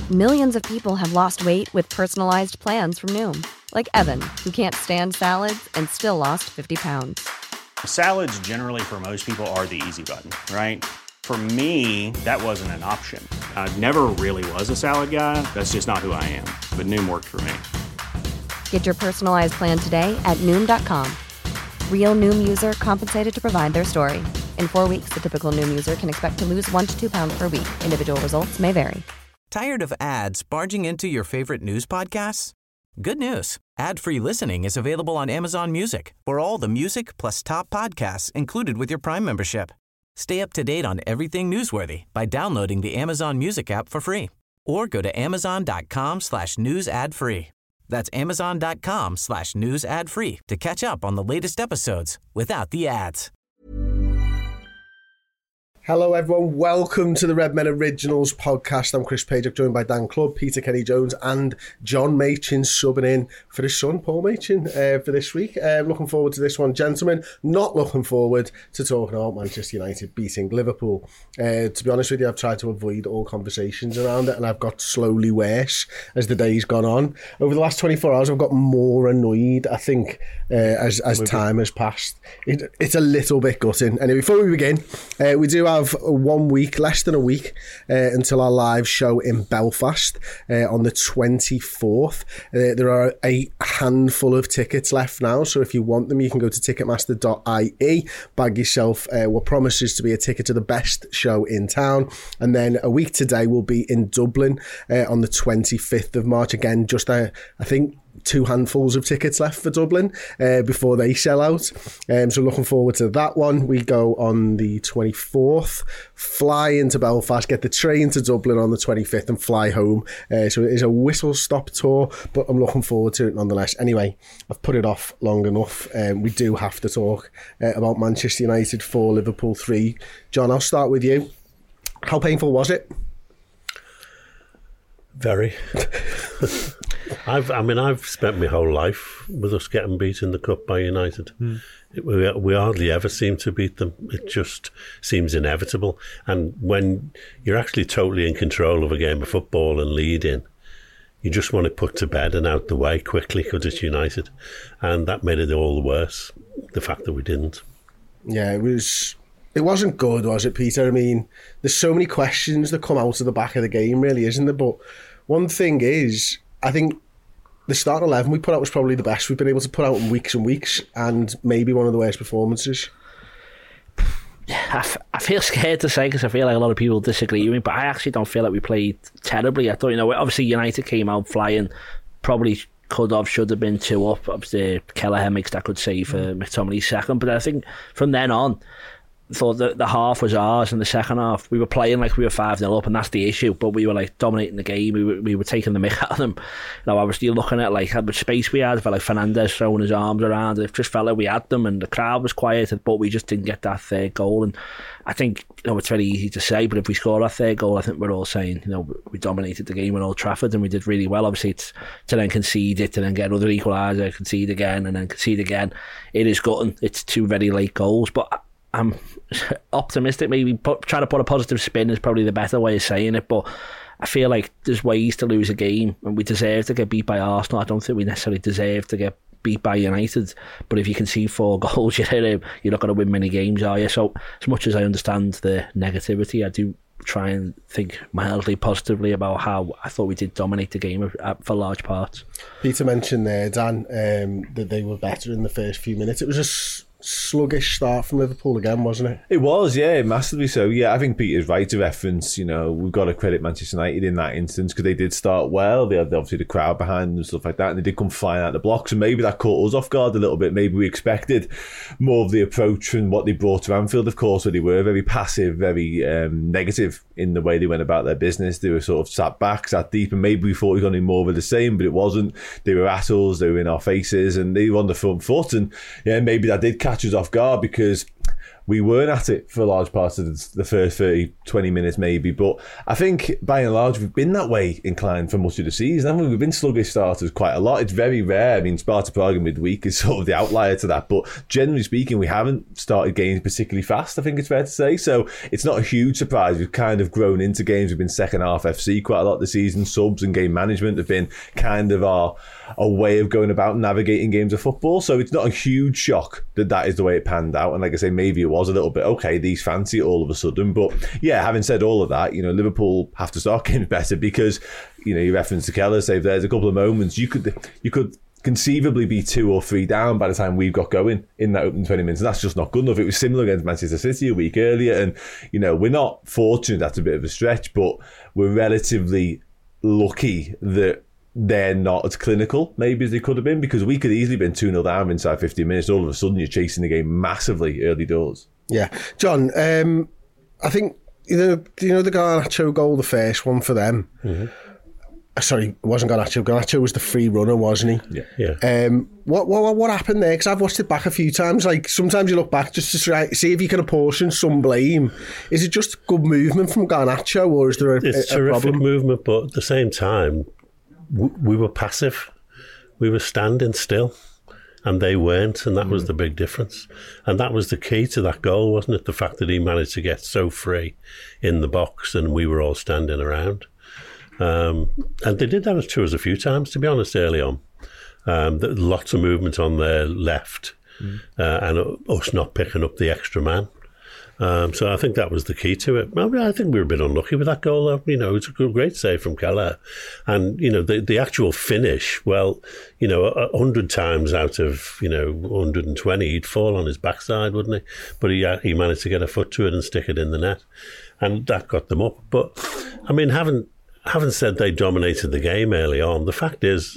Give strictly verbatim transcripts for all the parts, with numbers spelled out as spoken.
Millions of people have lost weight with personalized plans from Noom. Like Evan, who can't stand salads and still lost fifty pounds. Salads generally for most people are the easy button, right? For me, that wasn't an option. I never really was a salad guy. That's just not who I am. But Noom worked for me. Get your personalized plan today at Noom dot com. Real Noom user compensated to provide their story. In four weeks, the typical Noom user can expect to lose one to two pounds per week. Individual results may vary. Tired of ads barging into your favorite news podcasts? Good news. Ad-free listening is available on Amazon Music for all the music plus top podcasts included with your Prime membership. Stay up to date on everything newsworthy by downloading the Amazon Music app for free or go to amazon.com slash news ad free. That's amazon.com slash news ad free to catch up on the latest episodes without the ads. Hello everyone, welcome to the Red Men Originals podcast. I'm Chris Page, I'm joined by Dan Clubb, Peter Kenny-Jones and John Machin subbing in for his son, Paul Machin, uh, for this week. Uh, looking forward to this one, gentlemen. Not looking forward to talking about Manchester United beating Liverpool. Uh, to be honest with you, I've tried to avoid all conversations around it and I've got slowly worse as the day's gone on. Over the last twenty-four hours, I've got more annoyed, I think, uh, as, as time has passed. It, it's a little bit gutting. Anyway, before we begin, uh, we do have one week, less than a week, uh, until our live show in Belfast uh, on the twenty-fourth. Uh, there are a handful of tickets left now, so if you want them, you can go to ticketmaster dot I E, bag yourself uh, what promises to be a ticket to the best show in town. And then a week today, we'll be in Dublin uh, on the twenty-fifth of March. Again, just, uh, I think, two handfuls of tickets left for Dublin uh, before they sell out. Um, so looking forward to that one. We go on the twenty-fourth, fly into Belfast, get the train to Dublin on the twenty-fifth and fly home. Uh, so it is a whistle-stop tour, but I'm looking forward to it nonetheless. Anyway, I've put it off long enough. Um, we do have to talk uh, about Manchester United four, Liverpool three. John, I'll start with you. How painful was it? Very. I've, I mean, I've spent my whole life with us getting beat in the cup by United. Mm. It, we, we hardly ever seem to beat them. It just seems inevitable. And when you're actually totally in control of a game of football and leading, you just want it put to bed and out the way quickly because it's United. And that made it all the worse, the fact that we didn't. Yeah, it was... It wasn't good, was it, Peter? I mean, there's so many questions that come out of the back of the game, really, isn't there? But one thing is, I think the start eleven we put out was probably the best we've been able to put out in weeks and weeks, and maybe one of the worst performances. I, f- I feel scared to say because I feel like a lot of people disagree with me, but I actually don't feel like we played terribly. I thought, you know, obviously United came out flying, probably could have, should have been two up. Obviously, Kelleher makes that good save for McTominay's second, but I think from then on, thought that the half was ours and the second half we were playing like we were five nil up, and that's the issue, but we were like dominating the game. We were, we were taking the mick out of them. You know, obviously looking at like how much space we had, felt like Fernandes throwing his arms around. It just felt like we had them and the crowd was quiet, but we just didn't get that third goal. And I think, you know, it's very easy to say, but if we score our third goal, I think we're all saying, you know, we dominated the game at Old Trafford and we did really well. Obviously it's to then concede it, to then get another equaliser, concede again and then concede again. It is gutting. It's two very late goals, but I'm optimistic. Maybe put, trying to put a positive spin is probably the better way of saying it, but I feel like there's ways to lose a game, and we deserve to get beat by Arsenal. I don't think we necessarily deserve to get beat by United, but if you can see four goals, you're, you're not going to win many games, are you? So as much as I understand the negativity, I do try and think mildly positively about how I thought we did dominate the game for large parts. Peter mentioned there, Dan, um, that they were better in the first few minutes. It was a s- sluggish start from Liverpool again, wasn't it? It was, yeah, massively so. Yeah, I think Peter's right to reference, you know, we've got to credit Manchester United in that instance because they did start well. They had obviously the crowd behind them and stuff like that, and they did come flying out the blocks, and maybe that caught us off guard a little bit. Maybe we expected more of the approach and what they brought to Anfield, of course, where they were very passive, very um, negative in the way they went about their business. They were sort of sat back, sat deep, and maybe we thought we were going to be more of the same, but it wasn't. They were at us, they were in our faces, and they were on the front foot, and yeah, maybe that did catch us off guard because we weren't at it for a large part of the first thirty, twenty minutes maybe, but I think by and large we've been that way inclined for much of the season, haven't we? We've been sluggish starters quite a lot. It's very rare. I mean, Sparta Prague in midweek is sort of the outlier to that, but generally speaking we haven't started games particularly fast, I think it's fair to say. So it's not a huge surprise. We've kind of grown into games. We've been second half F C quite a lot this season. Subs and game management have been kind of our, our way of going about navigating games of football. So it's not a huge shock that that is the way it panned out. And like I say, maybe it was a little bit, okay, these fancy it all of a sudden. But yeah, having said all of that, you know, Liverpool have to start games better because, you know, you referenced to Keller, say there's a couple of moments you could you could conceivably be two or three down by the time we've got going in that opening twenty minutes. And that's just not good enough. It was similar against Manchester City a week earlier. And, you know, we're not fortunate, that's a bit of a stretch, but we're relatively lucky that they're not as clinical maybe as they could have been, because we could easily have been two nil down inside fifteen minutes. All of a sudden you're chasing the game massively early doors. Yeah. John, um, I think, you know, you know the Garnacho goal, the first one for them? Mm-hmm. Sorry, it wasn't Garnacho. Garnacho was the free runner, wasn't he? Yeah. yeah. Um, what, what what happened there? Because I've watched it back a few times. Like, sometimes you look back just to try, see if you can apportion some blame. Is it just good movement from Garnacho, or is there a, it's a, a terrific problem? movement, but at the same time, w- we were passive. We were standing still, and they weren't, and that mm. was the big difference. And that was the key to that goal, wasn't it? The fact that he managed to get so free in the box, and we were all standing around. Um, and they did that to us a few times, to be honest, early on. Um, lots of movement on their left mm. uh, and us not picking up the extra man. Um, so I think that was the key to it. I mean, I think we were a bit unlucky with that goal, though. You know, it's a great save from Keller. And, you know, the, the actual finish, well, you know, a hundred times out of, you know, one hundred twenty, he'd fall on his backside, wouldn't he? But he, he managed to get a foot to it and stick it in the net. And that got them up. But, I mean, having... Having said they dominated the game early on, the fact is,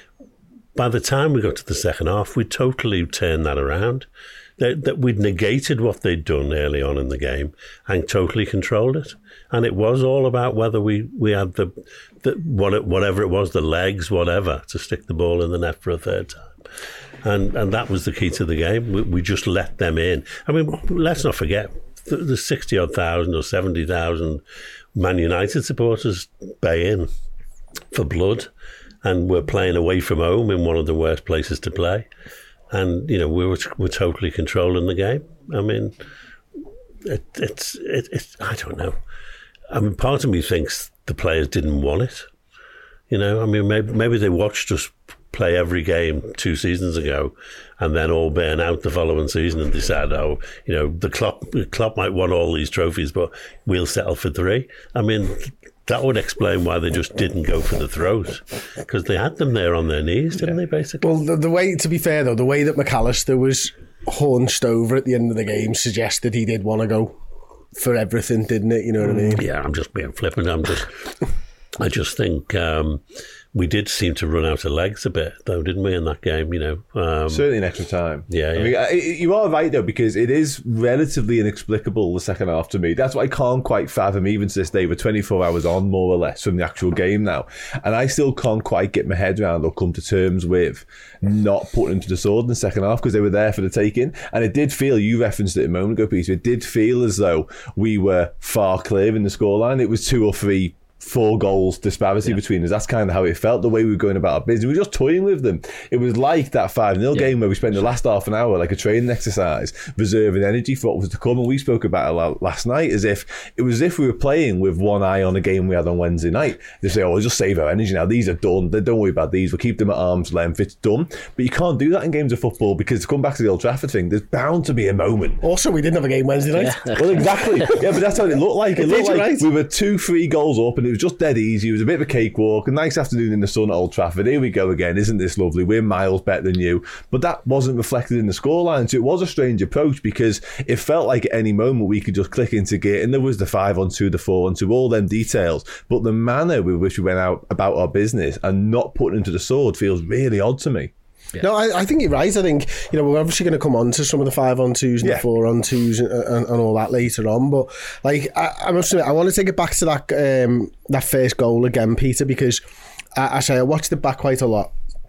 by the time we got to the second half, we totally turned that around. That, that we'd negated what they'd done early on in the game and totally controlled it. And it was all about whether we, we had the, the what, whatever it was, the legs, whatever, to stick the ball in the net for a third time. And and that was the key to the game. We, we just let them in. I mean, let's not forget, the, the sixty-odd thousand or seventy thousand Man United supporters bay in for blood, and we're playing away from home in one of the worst places to play, and you know we were we're totally controlling the game. I mean, it, it's it, it's I don't know. I mean, part of me thinks the players didn't want it. You know, I mean, maybe maybe they watched us play every game two seasons ago and then all burn out the following season and decide, oh, you know, the Klopp, the Klopp might want all these trophies, but we'll settle for three. I mean, that would explain why they just didn't go for the throws, because they had them there on their knees, didn't yeah. they, basically? Well, the, the way, to be fair, though, the way that McAllister was hunched over at the end of the game suggested he did want to go for everything, didn't it? You know what I mean? Yeah, I'm just being flippant. I'm just... I just think um, we did seem to run out of legs a bit, though, didn't we, in that game? You know, um, certainly in extra time. Yeah, yeah. I mean, you are right though, because it is relatively inexplicable the second half to me. That's what I can't quite fathom even to this day. We're twenty-four hours on, more or less, from the actual game now, and I still can't quite get my head around or come to terms with not putting them to the sword in the second half, because they were there for the taking. And it did feel, you referenced it a moment ago, Peter, it did feel as though we were far clear in the scoreline. It was two or three. Four goals disparity yeah. between us. That's kind of how it felt, the way we were going about our business. We were just toying with them. It was like that five nil yeah. game where we spent the last half an hour like a training exercise, reserving energy for what was to come. And we spoke about it last night as if it was as if we were playing with one eye on a game we had on Wednesday night. They say, oh, we'll just save our energy now. These are done. Don't worry about these. We'll keep them at arm's length. It's done. But you can't do that in games of football, because to come back to the Old Trafford thing, there's bound to be a moment. Also, we didn't have a game Wednesday night. Yeah. Well, exactly. Yeah, but that's how it looked like. It, it looked like right. we were two, three goals up and it was just dead easy. It was a bit of a cakewalk, a nice afternoon in the sun at Old Trafford. Here we go again. Isn't this lovely? We're miles better than you. But that wasn't reflected in the scoreline. So it was a strange approach, because it felt like at any moment we could just click into gear, and there was the five on two, the four on two, all them details. But the manner with which we went out about our business and not putting into the sword feels really odd to me. Yeah. No, I, I think you're right. I think, you know, we're obviously going to come on to some of the five on twos and yeah. the four on twos and, and, and all that later on. But like, I, I must admit, I want to take it back to that um, that first goal again, Peter, because I, I say I watched it back quite a lot.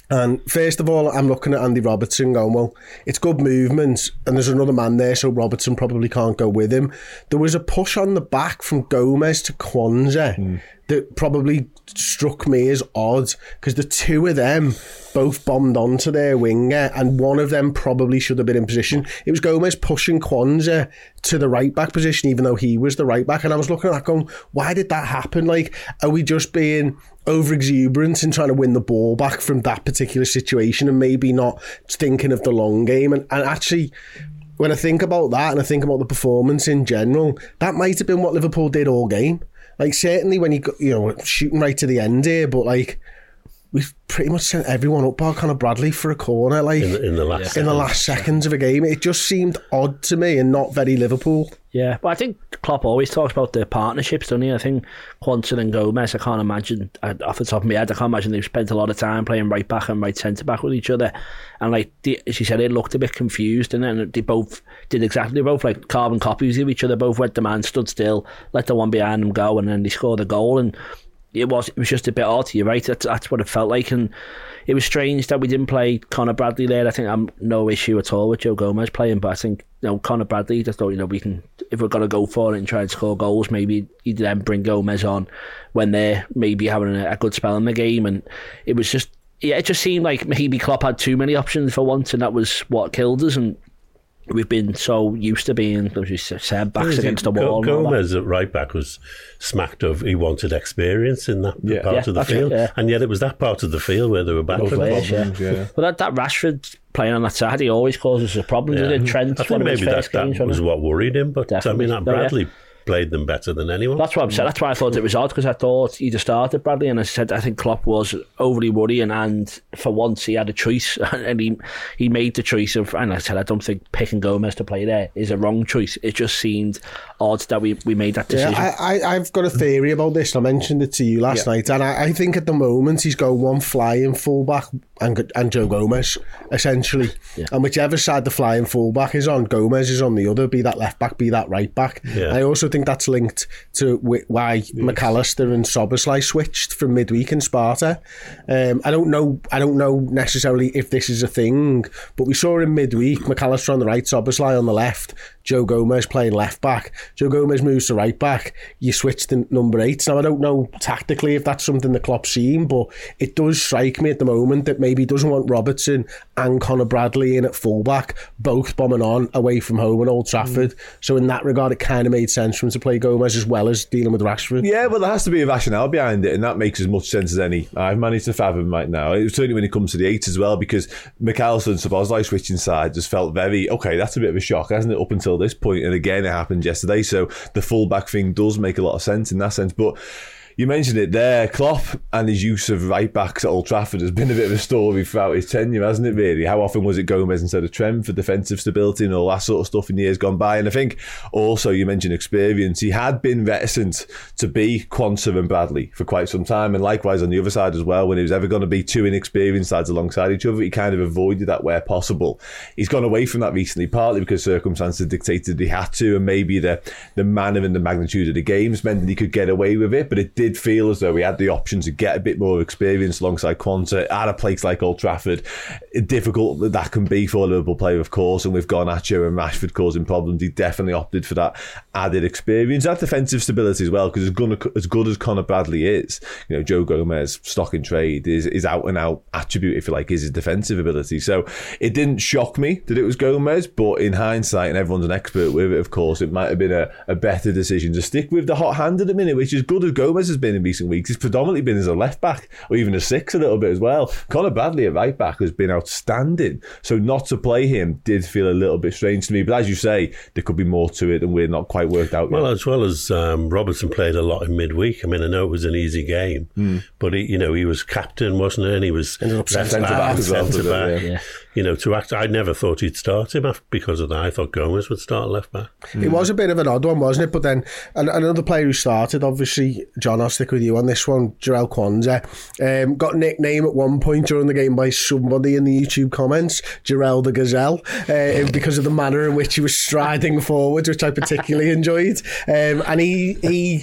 And first of all, I'm looking at Andy Robertson going, well, it's good movement, and there's another man there, so Robertson probably can't go with him. There was a push on the back from Gomez to Kwanzaa mm. that probably struck me as odd, because the two of them both bombed onto their winger, and one of them probably should have been in position. It was Gomez pushing Kwanzaa to the right-back position, even though he was the right-back, and I was looking at that going, why did that happen? Like, are we just being over-exuberant and trying to win the ball back from that particular situation and maybe not thinking of the long game? And, and actually, when I think about that and I think about the performance in general, that might have been what Liverpool did all game. Like, certainly when you got, you know, shooting right to the end here, but like, we've pretty much sent everyone up by Conor Bradley for a corner, like in the, in the last in the last seconds of a game. It just seemed odd to me and not very Liverpool. Yeah, but I think Klopp always talks about the partnerships, doesn't he? I think Quansah and Gomez, I can't imagine, off the top of my head, I can't imagine they've spent a lot of time playing right back and right centre back with each other. And like the, as you said, it looked a bit confused, and then they both did exactly, they both like carbon copies of each other. Both went the man, stood still, let the one behind them go, and then they scored a goal. And it was it was just a bit odd. You're right. That's, that's what it felt like, and it was strange that we didn't play Conor Bradley there. I think I'm no issue at all with Joe Gomez playing, but I think, you know, Conor Bradley, just thought, you know, we can, if we're going to go for it and try and score goals, maybe you then bring Gomez on when they're maybe having a, a good spell in the game. And it was just, yeah, it just seemed like maybe Klopp had too many options for once, and that was what killed us. And we've been so used to being, as you said, backs against the wall. Gomez at right back was smacked of, he wanted experience in that yeah. part yeah, of the field, it, yeah. and yet it was that part of the field where they were battling. Players, yeah. yeah. But that, that Rashford playing on that side, he always causes a problem. Yeah. Did it? Trent, I think maybe that, that games, was what worried him, but Definitely. I mean, that Bradley. No, yeah. played them better than anyone. That's what I'm saying. That's why I thought it was odd, because I thought he'd have started Bradley, and I said I think Klopp was overly worrying, and for once he had a choice, and he he made the choice of, and I said I don't think picking Gomez to play there is a wrong choice. It just seemed odd that we, we made that decision. Yeah, I, I, I've got a theory about this. I mentioned it to you last yeah. night, and I, I think at the moment he's got one flying fullback and and Joe Gomez, essentially. Yeah. And whichever side the flying fullback is on, Gomez is on the other, be that left back, be that right back. Yeah. I also think that's linked to why yes. McAllister and Szoboszlai switched from midweek in Sparta. Um, I don't know I don't know necessarily if this is a thing, but we saw in midweek, McAllister on the right, Szoboszlai on the left, Joe Gomez playing left back. Joe Gomez moves to right back, you switch to number eight. Now, I don't know tactically if that's something the Klopp's seen, but it does strike me at the moment that maybe he doesn't want Robertson and Conor Bradley in at fullback, both bombing on away from home at Old Trafford. Mm. So in that regard, it kind of made sense for him to play Gomez as well as dealing with Rashford. Yeah, well, there has to be a rationale behind it, and that makes as much sense as any I've managed to fathom right now. It, certainly when it comes to the eight as well, because McAllister and Szoboszlai switching sides just felt very, okay, that's a bit of a shock, hasn't it, up until this point? And again, it happened yesterday, so the fullback thing does make a lot of sense in that sense. But you mentioned it there, Klopp and his use of right backs at Old Trafford has been a bit of a story throughout his tenure, hasn't it, really? How often was it Gomez instead of Trent for defensive stability and all that sort of stuff in years gone by? And I think also, you mentioned experience, he had been reticent to be Quansah and Bradley for quite some time, and likewise on the other side as well, when he was ever going to be two inexperienced sides alongside each other, he kind of avoided that where possible. He's gone away from that recently, partly because circumstances dictated he had to, and maybe the, the manner and the magnitude of the games meant that he could get away with it, but it did feel as though we had the option to get a bit more experience alongside Quansah at a place like Old Trafford. Difficult that that can be for a Liverpool player, of course, and with Garnacho and Rashford causing problems, he definitely opted for that added experience, that defensive stability as well, because as good, as good as Conor Bradley is, you know, Joe Gomez, stock in trade, is is out and out attribute, if you like, is his defensive ability. So it didn't shock me that it was Gomez, but in hindsight, and everyone's an expert with it, of course, it might have been a, a better decision to stick with the hot hand at a minute, which, as good as Gomez has been in recent weeks, he's predominantly been as a left back, or even a six a little bit as well. Conor Bradley at right back has been outstanding, so not to play him did feel a little bit strange to me, but as you say, there could be more to it and we're not quite worked out well yet. As well as um, Robertson played a lot in midweek. I mean, I know it was an easy game, mm. but he, you know, he was captain, wasn't he, and he was centre back as well, back. Yeah. You know, to act, I never thought he'd start him because of that. I thought Gomez would start left back. Mm. It was a bit of an odd one, wasn't it? But then and, another player who started, obviously, John, I'll stick with you on this one, Jarell Quansah, um, got a nickname at one point during the game by somebody in the YouTube comments, Jarell the Gazelle, uh, because of the manner in which he was striding forward, which I particularly enjoyed. Um, and he he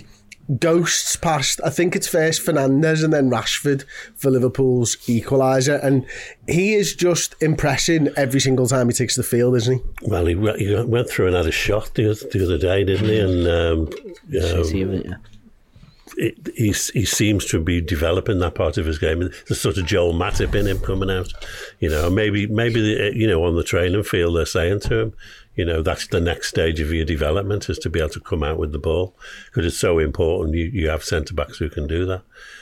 ghosts past, I think it's first Fernandes and then Rashford for Liverpool's equaliser, and he is just impressing every single time he takes the field, isn't he? Well, he, he went through and had a shot the other, the other day, didn't he? And um, um, it, he, he seems to be developing that part of his game. There's sort of Joel Matip in him coming out, you know. Maybe, maybe the, you know, on the training field they're saying to him, you know, that's the next stage of your development, is to be able to come out with the ball, because it's so important. You you have centre backs who can do that.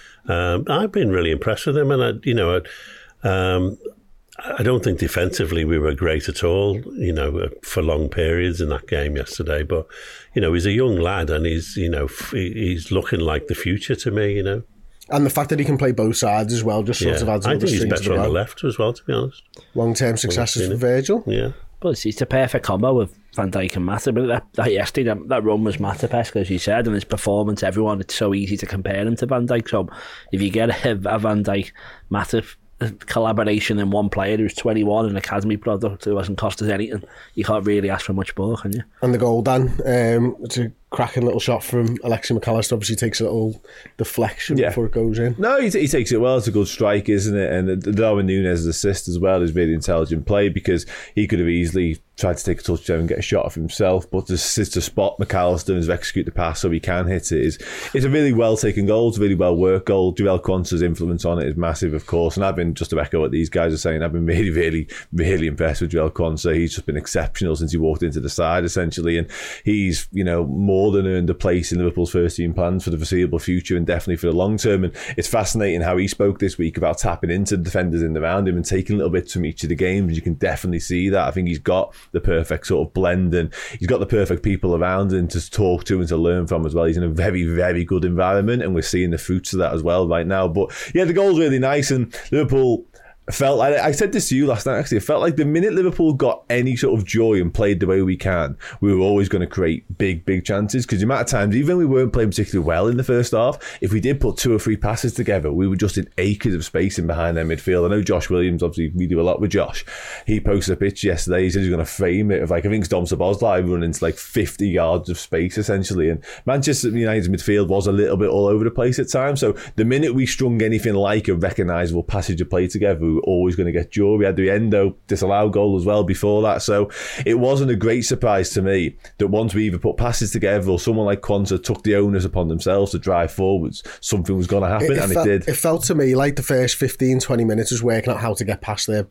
Um, I've been really impressed with him, and I, you know, I, um, I don't think defensively we were great at all, you know, for long periods in that game yesterday. But you know, he's a young lad, and he's you know he's looking like the future to me, you know. And the fact that he can play both sides as well just sort yeah. of adds I another think he's better on well. the left as well, to be honest. Long-term successes for Virgil. Yeah. But it's, it's a perfect combo with Van Dijk and Matip. But that, that yesterday, that, that run was Matip-esque, as you said, and his performance, everyone, it's so easy to compare him to Van Dijk. So if you get a, a Van Dijk Matip collaboration in one player who's twenty-one, an academy product who hasn't cost us anything, you can't really ask for much more, can you? And the goal, Dan, um, it's a cracking little shot from Alexi McAllister. Obviously takes a little deflection yeah. before it goes in. No, he, he takes it well. It's a good strike, isn't it? And the Darwin Núñez's assist as well is really intelligent play, because he could have easily tried to take a touchdown and get a shot off himself, but to, to spot McAllister and to execute the pass so he can hit it is it's a really well taken goal. It's a really well worked goal. Joel Quanza's influence on it is massive, of course, and I've been, just to echo what these guys are saying, I've been really, really, really impressed with Joel Quanza. He's just been exceptional since he walked into the side, essentially, and he's, you know, more than earned a place in Liverpool's first team plans for the foreseeable future and definitely for the long term. And it's fascinating how he spoke this week about tapping into the defenders in around him and taking little bits from each of the games. You can definitely see that. I think he's got the perfect sort of blend, and he's got the perfect people around him to talk to and to learn from as well. He's in a very, very good environment, and we're seeing the fruits of that as well right now. But yeah, the goal's really nice, and Liverpool felt like, I said this to you last night actually, it felt like the minute Liverpool got any sort of joy and played the way we can, we were always going to create big, big chances, because the amount of times, even we weren't playing particularly well in the first half, if we did put two or three passes together, we were just in acres of space in behind their midfield. I know Josh Williams, obviously we do a lot with Josh, he posted a picture yesterday, he said he's going to frame it of like, I think it's Dom Szoboszlai running into like fifty yards of space essentially, and Manchester United's midfield was a little bit all over the place at times. So the minute we strung anything like a recognisable passage of play together, we were always going to get joy. We had the Endo disallowed goal as well before that, so it wasn't a great surprise to me that once we either put passes together or someone like Quanza took the onus upon themselves to drive forwards, something was going to happen, it, it and felt, it did. It felt to me like the first fifteen, twenty minutes was working out how to get past their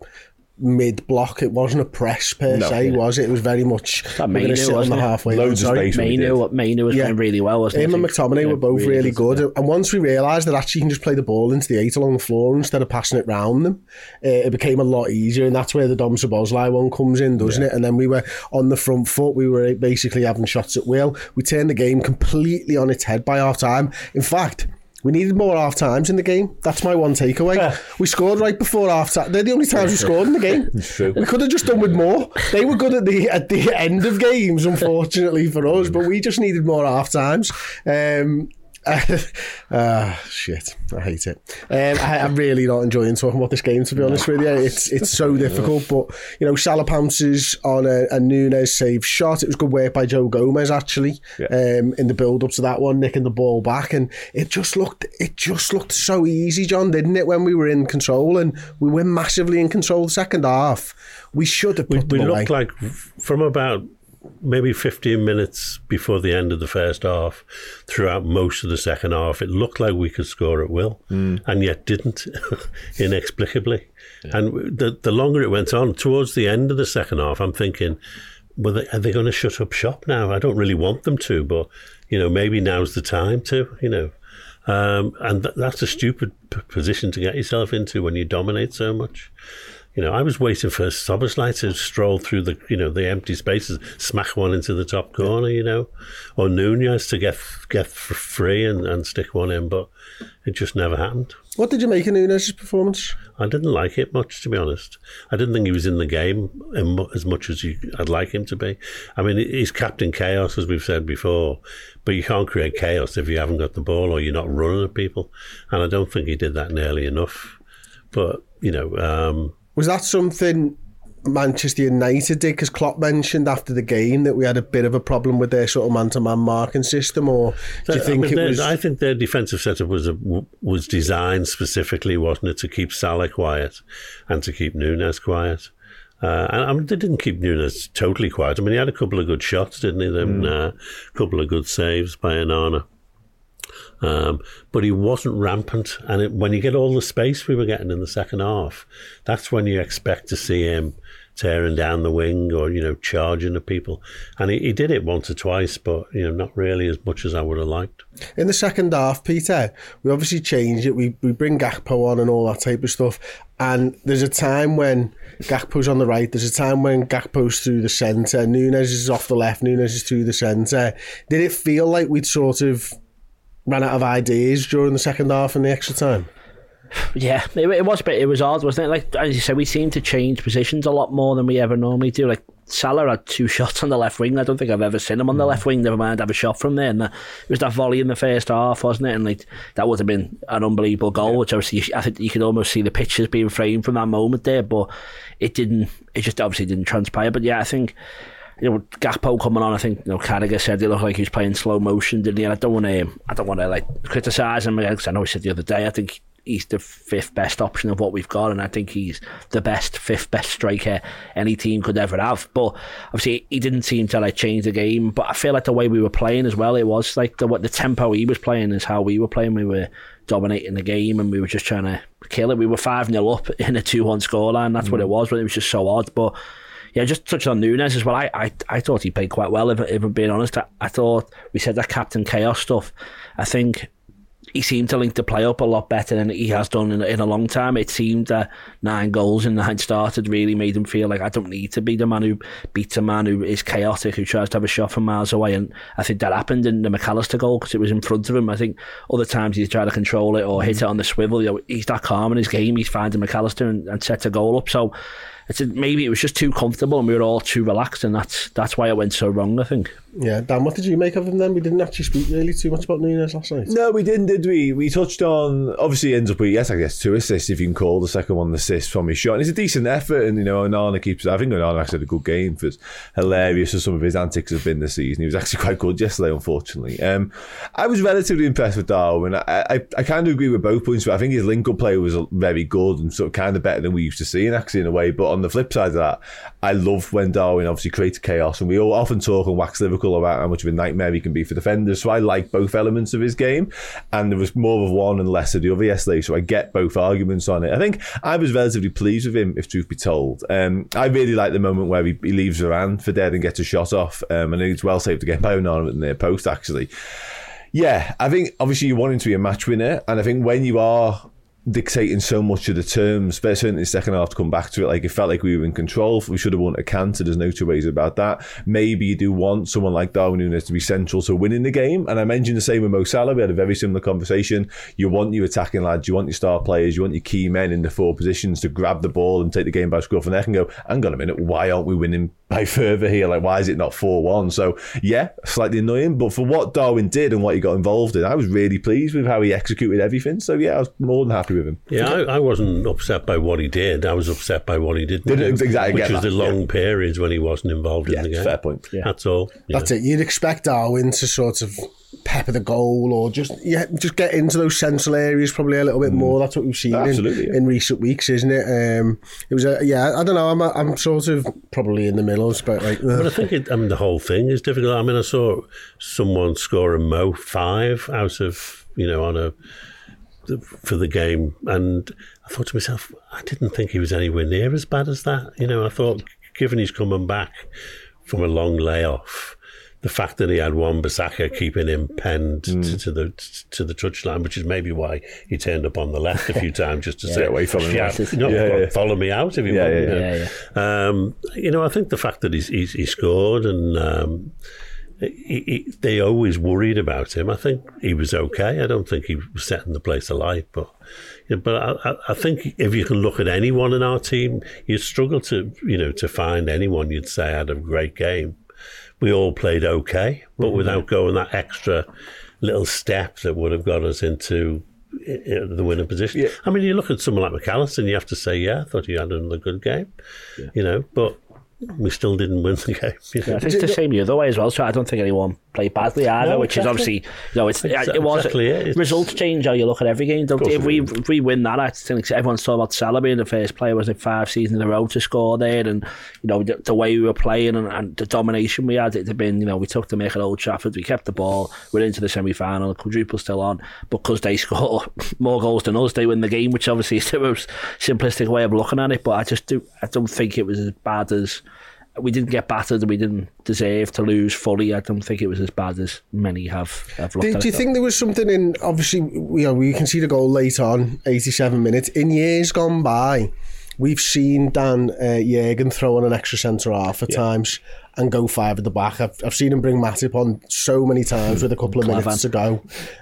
mid block. It wasn't a press per no, se, yeah. was it? It was very much that Mainu, sit on the halfway. Loads of space. Mainu, Mainu was yeah. playing really well, wasn't Him he? and McTominay yeah, were both really, really good. good. And once we realised that actually you can just play the ball into the eight along the floor instead of passing it round them, uh, it became a lot easier. And that's where the Dom Szoboszlai one comes in, doesn't yeah. it? And then we were on the front foot. We were basically having shots at will. We turned the game completely on its head by half time. In fact, we needed more half times in the game. That's my one takeaway. Yeah. We scored right before half time. They're the only times we scored in the game. We could have just done with more. They were good at the at the end of games, unfortunately for us, but we just needed more half times. Um, uh, uh, shit, I hate it. Um, I, I'm really not enjoying talking about this game, to be honest with you. It's it's so difficult, but you know, Salah pounces on a, a Núñez saved shot. It was good work by Joe Gomez actually, yeah. um, in the build up to that one, nicking the ball back, and it just looked it just looked so easy, John, didn't it? When we were in control, and we were massively in control the second half. We should have put we, them we away. looked like from about maybe fifteen minutes before the end of the first half, throughout most of the second half, it looked like we could score at will, mm. and yet didn't, inexplicably. Yeah. And the the longer it went on, towards the end of the second half, I'm thinking, well, they, are they going to shut up shop now? I don't really want them to, but, you know, maybe now's the time to, you know. Um, and th- that's a stupid p- position to get yourself into when you dominate so much. You know, I was waiting for Szoboszlai to stroll through the, you know, the empty spaces, smack one into the top corner, you know, or Núñez to get get for free and, and stick one in, but it just never happened. What did you make of Núñez's performance? I didn't like it much, to be honest. I didn't think he was in the game as much as you, I'd like him to be. I mean, he's captain chaos, as we've said before, but you can't create chaos if you haven't got the ball or you're not running at people, and I don't think he did that nearly enough. But, you know... Um, Was that something Manchester United did? Because Klopp mentioned after the game that we had a bit of a problem with their sort of man-to-man marking system, or do you So, think I mean, it their- was... I think their defensive setup was a, was designed specifically, wasn't it, to keep Salah quiet and to keep Núñez quiet. Uh, and I mean, they didn't keep Núñez totally quiet. I mean, he had a couple of good shots, didn't he? Then mm. uh, a couple of good saves by Onana. Um, but he wasn't rampant. And it, when you get all the space we were getting in the second half, that's when you expect to see him tearing down the wing or, you know, charging at people. And he, he did it once or twice, but, you know, not really as much as I would have liked. In the second half, Peter, we obviously changed it. We we bring Gakpo on and all that type of stuff. And there's a time when Gakpo's on the right. There's a time when Gakpo's through the centre. Núñez is off the left. Núñez is through the centre. Did it feel like we'd sort of ran out of ideas during the second half and the extra time? Yeah, it, it was a bit, it was odd, wasn't it? Like, as you said, we seem to change positions a lot more than we ever normally do. Like, Salah had two shots on the left wing. I don't think I've ever seen him on the left wing, never mind have a shot from there. And that, it was that volley in the first half, wasn't it? And like, that would have been an unbelievable goal, yeah. Which obviously I think you could almost see the pictures being framed from that moment there, but it didn't, it just obviously didn't transpire. But yeah, I think, you know, Gakpo coming on, I think, you know, Carragher said he looked like he was playing slow motion, didn't he? And I don't want to, I don't want to like criticise him, because I know he said the other day, I think he's the fifth best option of what we've got, and I think he's the best, fifth best striker any team could ever have. But obviously he didn't seem to like change the game. But I feel like the way we were playing as well, it was like the what the tempo he was playing is how we were playing. We were dominating the game and we were just trying to kill it. We were five nil up in a two one scoreline. That's mm. what it was, but it was just so odd. But yeah, just touching on Núñez as well, I, I, I thought he played quite well, if, if I'm being honest. I, I thought we said that Captain Chaos stuff. I think he seemed to link the play up a lot better than he has done in, in a long time. It seemed that nine goals in nine started really made him feel like I don't need to be the man who beats a man who is chaotic, who tries to have a shot from miles away. And I think that happened in the McAllister goal because it was in front of him. I think other times he's trying to control it or hit it on the swivel. You know, he's that calm in his game. He's finding McAllister and, and sets a goal up. So it's a, maybe it was just too comfortable and we were all too relaxed, and that's that's why it went so wrong, I think. Yeah, Dan, what did you make of him then? We didn't actually speak really too much about Núñez last night. No, we didn't, did we? We touched on, obviously he ends up with, yes, I guess two assists, if you can call the second one the assist from his shot. And it's a decent effort, and, you know, Onana keeps, I think Onana actually had a good game, for as hilarious as some of his antics have been this season. He was actually quite good yesterday, unfortunately. Um, I was relatively impressed with Darwin. I, I, I kind of agree with both points, but I think his link-up play was very good and sort of kind of better than we used to see, actually, in a way. But on the flip side of that, I love when Darwin obviously created chaos, and we all often talk and wax lyrical about how much of a nightmare he can be for defenders. So I like both elements of his game, and there was more of one and less of the other yesterday. So I get both arguments on it. I think I was relatively pleased with him, if truth be told. Um, I really like the moment where he, he leaves Varane for dead and gets a shot off. Um, and it's well saved again by Onana in their post, actually. Yeah, I think obviously you want him to be a match winner, and I think when you are dictating so much of the terms, but certainly in the second half to come back to it, like it felt like we were in control. We should have won a canter, there's no two ways about that. Maybe you do want someone like Darwin Núñez to be central to winning the game, and I mentioned the same with Mo Salah. We had a very similar conversation. You want your attacking lads, you want your star players, you want your key men in the four positions to grab the ball and take the game by scruff and neck and go, hang on a minute, why aren't we winning by further here? Like, why is it not four one? So yeah, slightly annoying, but for what Darwin did and what he got involved in, I was really pleased with how he executed everything. So yeah, I was more than happy with him. Yeah, I, I wasn't upset by what he did. I was upset by what he didn't did do, exactly, which was that, the long yeah. periods when he wasn't involved yeah, in the game. Fair point. Yeah. That's all. That's know. it. You'd expect Darwin to sort of pepper the goal or just yeah, just get into those central areas probably a little bit more. That's what we've seen in, yeah. in recent weeks, isn't it? Um, it was a, yeah, I don't know. I'm I'm sort of probably in the middle, but like. Uh. But I think it, I mean the whole thing is difficult. I mean, I saw someone score a Mo five out of you know on a for the game, and I thought to myself, I didn't think he was anywhere near as bad as that. You know, I thought given he's coming back from a long layoff, the fact that he had Wan-Bissaka keeping him penned mm. to, to the to the touchline, which is maybe why he turned up on the left a few times just to yeah, say, away from him. Yeah, no, yeah, yeah. follow me out if you yeah, want. Yeah, you know. yeah, yeah. Um, you know, I think the fact that he's, he's, he scored and um, he, he, they always worried about him. I think he was okay. I don't think he was setting the place alight, but you know, but I, I think if you can look at anyone in our team, you'd struggle to you know to find anyone you'd say had a great game. We all played okay, but mm-hmm. without going that extra little step that would have got us into in the winning position. Yeah. I mean, you look at someone like McAllister and you have to say, yeah, I thought he had another good game, yeah. you know, but we still didn't win the game. You know? Yeah, I think it's the same the other way as well, so I don't think anyone played badly either, no, which exactly. is obviously, you know, it's, exactly. it was, it. results change how you look at every game. Don't if we, if we win that, I think everyone's talking about Salah being the first player, was it five seasons in a row to score there, and, you know, the, the way we were playing and, and the domination we had, it had been, you know, we took the make at Old Trafford, we kept the ball, we're into the semi-final, the quadruple's still on, but because they score more goals than us, they win the game, which obviously is the most simplistic way of looking at it, but I just do, I don't think it was as bad as, we didn't get battered and we didn't deserve to lose fully. I don't think it was as bad as many have, have looked do, at do you it, think there was something in, obviously, you know, we can see the goal late on, eighty-seven minutes. In years gone by, we've seen Dan uh, Jurgen throw on an extra centre-half at yeah. times and go five at the back. I've, I've seen him bring Matip on so many times with a couple of Clavan. minutes to go.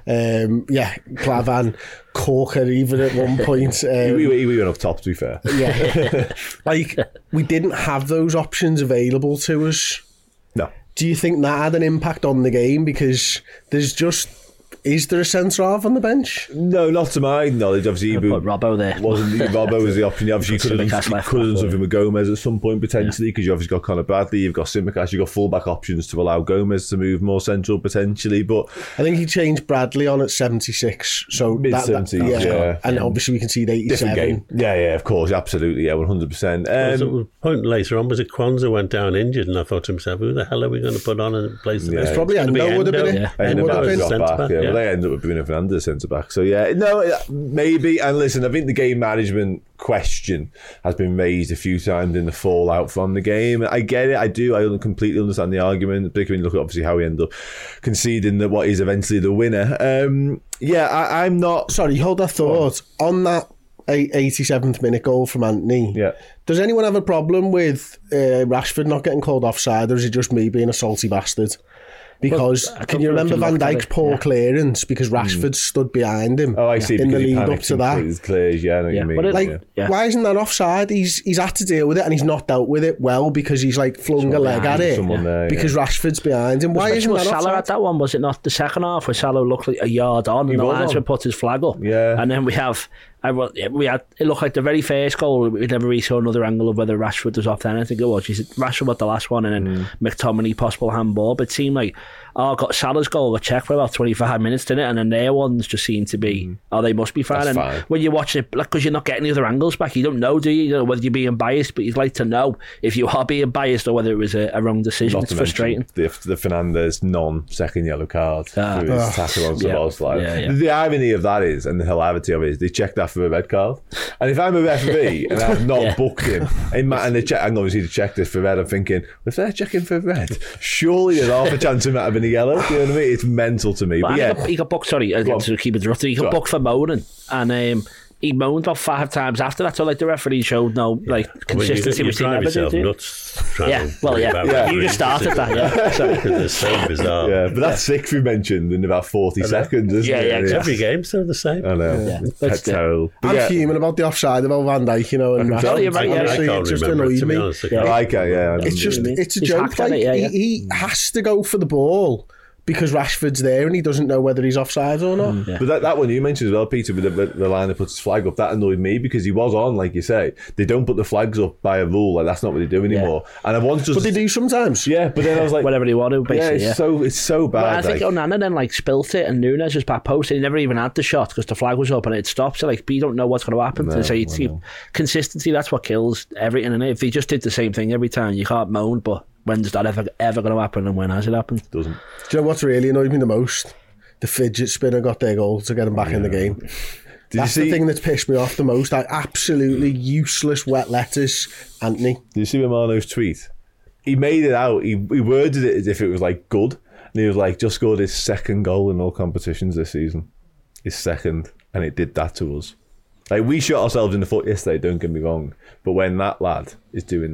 Um, yeah, Clavan, Corker even at one point. Um, he, he, he went up top, to be fair. Yeah. Like, we didn't have those options available to us. No. Do you think that had an impact on the game? Because there's just... Is there a centre-half on the bench? No, not to my knowledge. Obviously, put Robbo there. Wasn't Robbo was the option? Obviously, you could have done, could have done something with Gomez at some point potentially, because yeah. you obviously got Conor Bradley, you've got Tsimikas, you've got full-back options to allow Gomez to move more central potentially. But I think he changed Bradley on at seventy-six, so mid seventies, yeah. yeah, and yeah. obviously we can see the eighty-seven. Different game. Yeah, yeah, of course, absolutely, yeah, one hundred percent. Um, well, so a point later on was it Kwanzaa went down injured, and I thought to myself, who the hell are we going to put on and place the yeah. best? It's probably Endo, Endo would have been it. Yeah. Endo would have been back, back, yeah, yeah. But they ended up with Bruno Fernandes centre back. So yeah, no, maybe. And listen, I think the game management question has been raised a few times in the fallout from the game. I get it, I do. I completely understand the argument, particularly when you look at obviously how we end up conceding that what is eventually the winner. Um, yeah, I, I'm not. Sorry, hold that thought on that. eighty-seventh minute goal from Anthony. Yeah. Does anyone have a problem with uh, Rashford not getting called offside, or is it just me being a salty bastard? Because well, can you remember Van Dijk's poor yeah. clearance because Rashford mm. stood behind him oh, I see, in the lead up to that? His clears, yeah, I know yeah. what you mean. It, like, yeah. why isn't that offside? He's he's had to deal with it and he's not dealt with it well because he's like flung someone a leg at it yeah. there, because yeah. Rashford's behind him. Why was isn't that Salah offside? At that one, was it not the second half where Salah looked like a yard on he and the linesman put his flag up? Yeah. And then we have... I, we had it looked like the very first goal. We never really saw another angle of whether Rashford was off then. I think it was. Rashford got the last one, and then mm. McTominay possible handball. But it seemed like oh, got Salah's goal got checked for about twenty-five minutes, didn't it? And then their ones just seemed to be mm. oh, they must be fine. That's and fine. When you watch it, like because you're not getting the other angles back, you don't know, do you? You don't know whether you're being biased, but you'd like to know if you are being biased or whether it was a, a wrong decision. Not it's frustrating. The, the Fernandes non-second yellow card ah. through his tackle on Szoboszlai. Yeah. Yeah, yeah. The irony of that is, and the hilarity of it is, they checked that for a red card. And if I'm a referee and I've not yeah. booked him, and they check, I'm obviously to check this for red, I'm thinking, if they're checking for red, surely there's half a chance it might have been a yellow. Do you know what I mean? It's mental to me. But, but yeah, he got, he got booked. Sorry, I to keep it interrupted. He got booked for moaning, and um, he moaned about five times after that. So like the referee showed no like yeah. consistency. I mean, you, you which he never yourself did. Nuts yeah, well, yeah. yeah. You just started that. Yeah, so. It's so bizarre. Yeah, but that's yeah. six we mentioned in about forty seconds, isn't yeah, it? Yeah, exactly. Every game's still the same. I know. Yeah. That's terrible. I'm yeah. fuming about the offside about Van Dijk, you know, and tell you right, yeah. honestly, it just annoyed me. Honest, yeah. I like it, yeah. It's just, it's a he's joke. Like, it, yeah, yeah. He, he has to go for the ball because Rashford's there and he doesn't know whether he's offside or not. Mm, yeah. But that, that one you mentioned as well, Peter, with the, the line that puts his flag up, that annoyed me because he was on, like you say. They don't put the flags up by a rule, like that's not what they do anymore. Yeah. And I wanted to... But they do sometimes. Yeah, but then I was like... Whatever they want to, basically, yeah. It's, yeah. So, it's so bad. Well, I think like, Onana then like spilt it and Nunes was back post and he never even had the shot because the flag was up and it stopped. So like, but you don't know what's going to happen. No, so it's, you, consistency, that's what kills everything. And if they just did the same thing every time, you can't moan, but... When's that ever ever going to happen, and when has it happened? Doesn't. Do you know what's really annoyed me the most? The fidget spinner got their goal to get him back yeah. in the game. Did that's you see, the thing that's pissed me off the most. Like, absolutely useless wet letters, Anthony. Did you see Romano's tweet? He made it out. He, he worded it as if it was like good, and he was like, just scored his second goal in all competitions this season. His second, and it did that to us. Like, we shot ourselves in the foot yesterday. Don't get me wrong, but when that lad is doing that.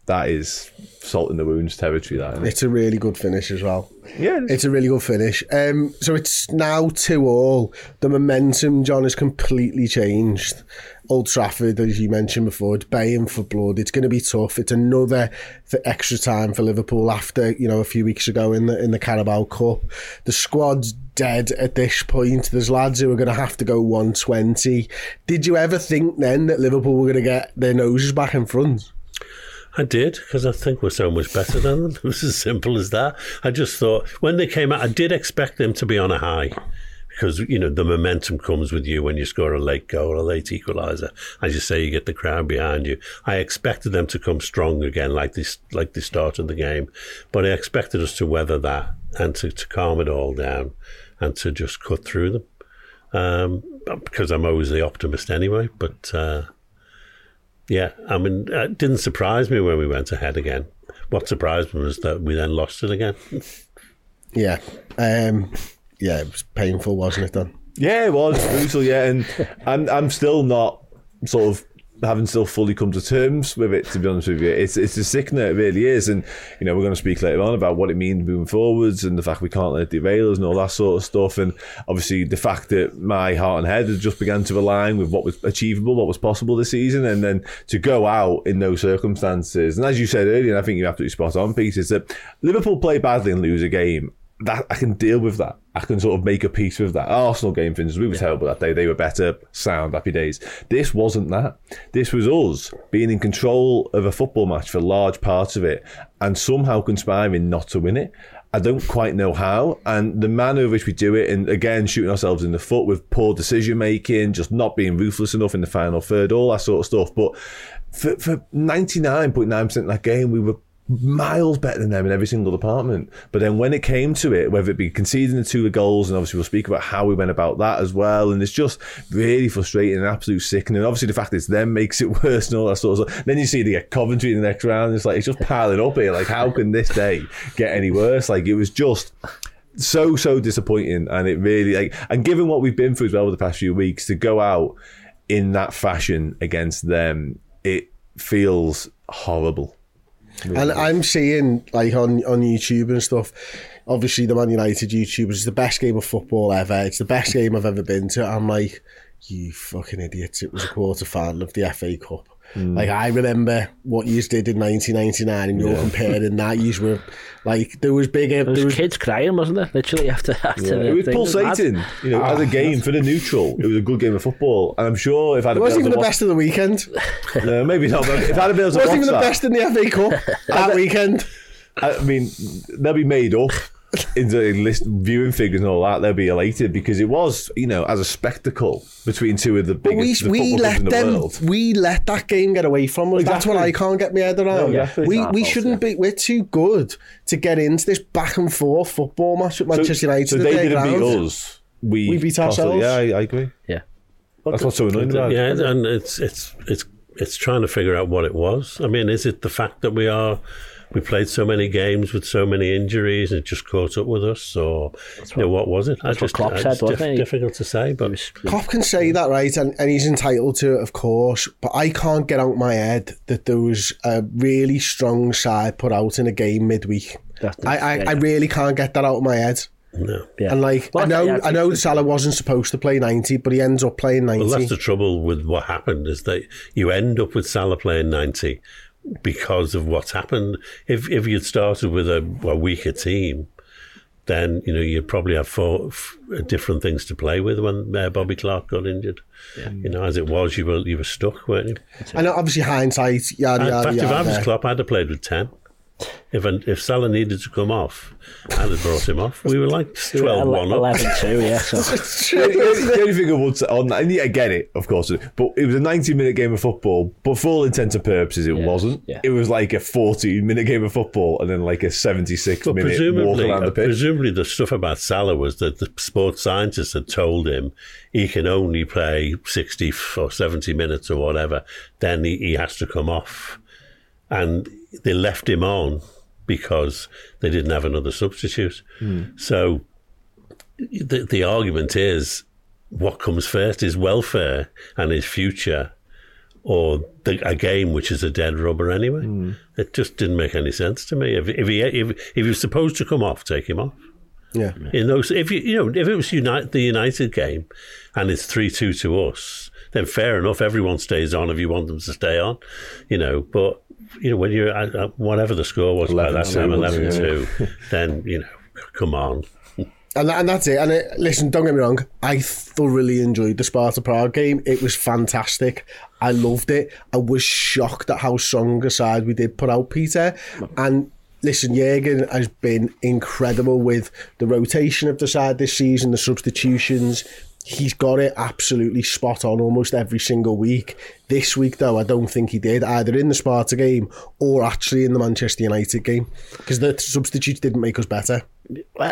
that is salt in the wounds territory. That, isn't it? It's a really good finish as well. Yeah, it is. It's a really good finish. Um, so it's now two all. The momentum, John, has completely changed. Old Trafford, as you mentioned before, it's baying for blood. It's going to be tough. It's another for extra time for Liverpool after, you know, a few weeks ago in the in the Carabao Cup. The squad's dead at this point. There's lads who are going to have to go one twenty. Did you ever think then that Liverpool were going to get their noses back in front? I did, because I think we're so much better than them. It was as simple as that. I just thought, when they came out, I did expect them to be on a high. Because, you know, the momentum comes with you when you score a late goal, a late equaliser. As you say, you get the crowd behind you. I expected them to come strong again, like they, like they started the game. But I expected us to weather that and to, to calm it all down and to just cut through them. Um, because I'm always the optimist anyway. But, uh, yeah, I mean, it didn't surprise me when we went ahead again. What surprised me was that we then lost it again. Yeah. Um... Yeah, it was painful, wasn't it, Don? Yeah, it was brutal. Yeah, and I'm I'm still not sort of having still fully come to terms with it. To be honest with you, it's it's a sickener. It really is, and you know we're going to speak later on about what it means moving forwards and the fact we can't let it derail us and all that sort of stuff. And obviously the fact that my heart and head had just began to align with what was achievable, what was possible this season, and then to go out in those circumstances. And as you said earlier, and I think you're absolutely spot on, Pete, is that Liverpool play badly and lose a game. That I can deal with that. I can sort of make a peace with that. Arsenal game, for instance, we were yeah. terrible that day. They were better, sound, happy days. This wasn't that. This was us being in control of a football match for large parts of it and somehow conspiring not to win it. I don't quite know how. And the manner in which we do it, and again, shooting ourselves in the foot with poor decision making, just not being ruthless enough in the final third, all that sort of stuff. But for, for ninety-nine point nine percent of that game, we were miles better than them in every single department. But then when it came to it, whether it be conceding the two goals, and obviously we'll speak about how we went about that as well, and it's just really frustrating and absolute sickening. Obviously the fact that it's them makes it worse and all that sort of stuff. Then you see they get Coventry in the next round, it's like it's just piling up here. Like, how can this day get any worse? Like, it was just so so disappointing. And it really, like, and given what we've been through as well over the past few weeks, to go out in that fashion against them, it feels horrible. And I'm seeing, like, on, on YouTube and stuff, obviously the Man United YouTubers, it's the best game of football ever. It's the best game I've ever been to. I'm like, you fucking idiots. It was a quarter final of the F A Cup. Mm. Like, I remember what you did in nineteen ninety-nine and you're yeah. comparing that. You were, like, there was bigger... There was, there was kids crying, wasn't there? Literally after, after yeah. the It was thing. pulsating. You know, oh, as a game for the neutral, it was a good game of football. And I'm sure if I'd have It wasn't even the watch... best of the weekend. No, maybe not. But if I'd have been able to It wasn't watch even that, the best in the F A Cup that weekend. I mean, they'll be made up into list viewing figures and all that. They'll be elated because it was, you know, as a spectacle between two of the biggest we, the we football let clubs in the them, world. We let that game get away from us. Exactly. That's what I can't get my head around. No, exactly. We It's we fault, shouldn't yeah. be. We're too good to get into this back and forth football match with Manchester so, United. So at they their didn't ground. beat us. We, We beat constantly- ourselves. Yeah, I, I agree. Yeah. That's what's so annoying about it. Yeah, and it's it's it's it's trying to figure out what it was. I mean, is it the fact that we are we played so many games with so many injuries and it just caught up with us, or you know, what was it? I That's what just, Klopp it's said, wasn't diff- it? difficult to say, but Klopp can say that, right, and, and he's entitled to it, of course, but I can't get out my head that there was a really strong side put out in a game midweek. That's- I, I, yeah, I yeah. really can't get that out of my head. no. Yeah. And like, Well, I know, yeah, I know Salah wasn't supposed to play ninety, but he ends up playing ninety. Well, that's the trouble with what happened, is that you end up with Salah playing ninety because of what's happened. If if you'd started with a, a weaker team, then you know you'd probably have four f- different things to play with when uh, Bobby Clark got injured. Yeah. You know, as it was, you were you were stuck, weren't you? I know, obviously hindsight, yada In yada fact, if I was yada. Klopp, I'd have played with ten. If if Salah needed to come off, I'd have brought him off. We were like twelve one up. eleven two, yeah. So. the, only, the only thing I would say on that, and yeah, I get it, of course, but it was a ninety minute game of football, but for all intents and purposes, it Yeah, wasn't. yeah. It was like a fourteen minute game of football and then like a seventy-six But minute walk presumably, around the uh, pitch. presumably, the stuff about Salah was that the sports scientists had told him he can only play sixty or seventy minutes or whatever. Then he, he has to come off, and they left him on because they didn't have another substitute. Mm. So the, the argument is, what comes first, his welfare and his future, or the, a game which is a dead rubber anyway. Mm. It just didn't make any sense to me. If, if he if, if he was supposed to come off, take him off. Yeah. In those, if you you know, if it was United, the United game, and it's three two to us, then fair enough. Everyone stays on if you want them to stay on, you know. But you know, when you're at, at whatever the score was by that time, eleven two, then you know, come on. And, that, and that's it. And it, listen, don't get me wrong, I thoroughly enjoyed the Sparta Prague game. It was fantastic. I loved it. I was shocked at how strong a side we did put out, Peter. And listen, Jürgen has been incredible with the rotation of the side this season, the substitutions. He's got it absolutely spot on almost every single week. This week, though, I don't think he did, either in the Sparta game or actually in the Manchester United game, because the substitutes didn't make us better. Well,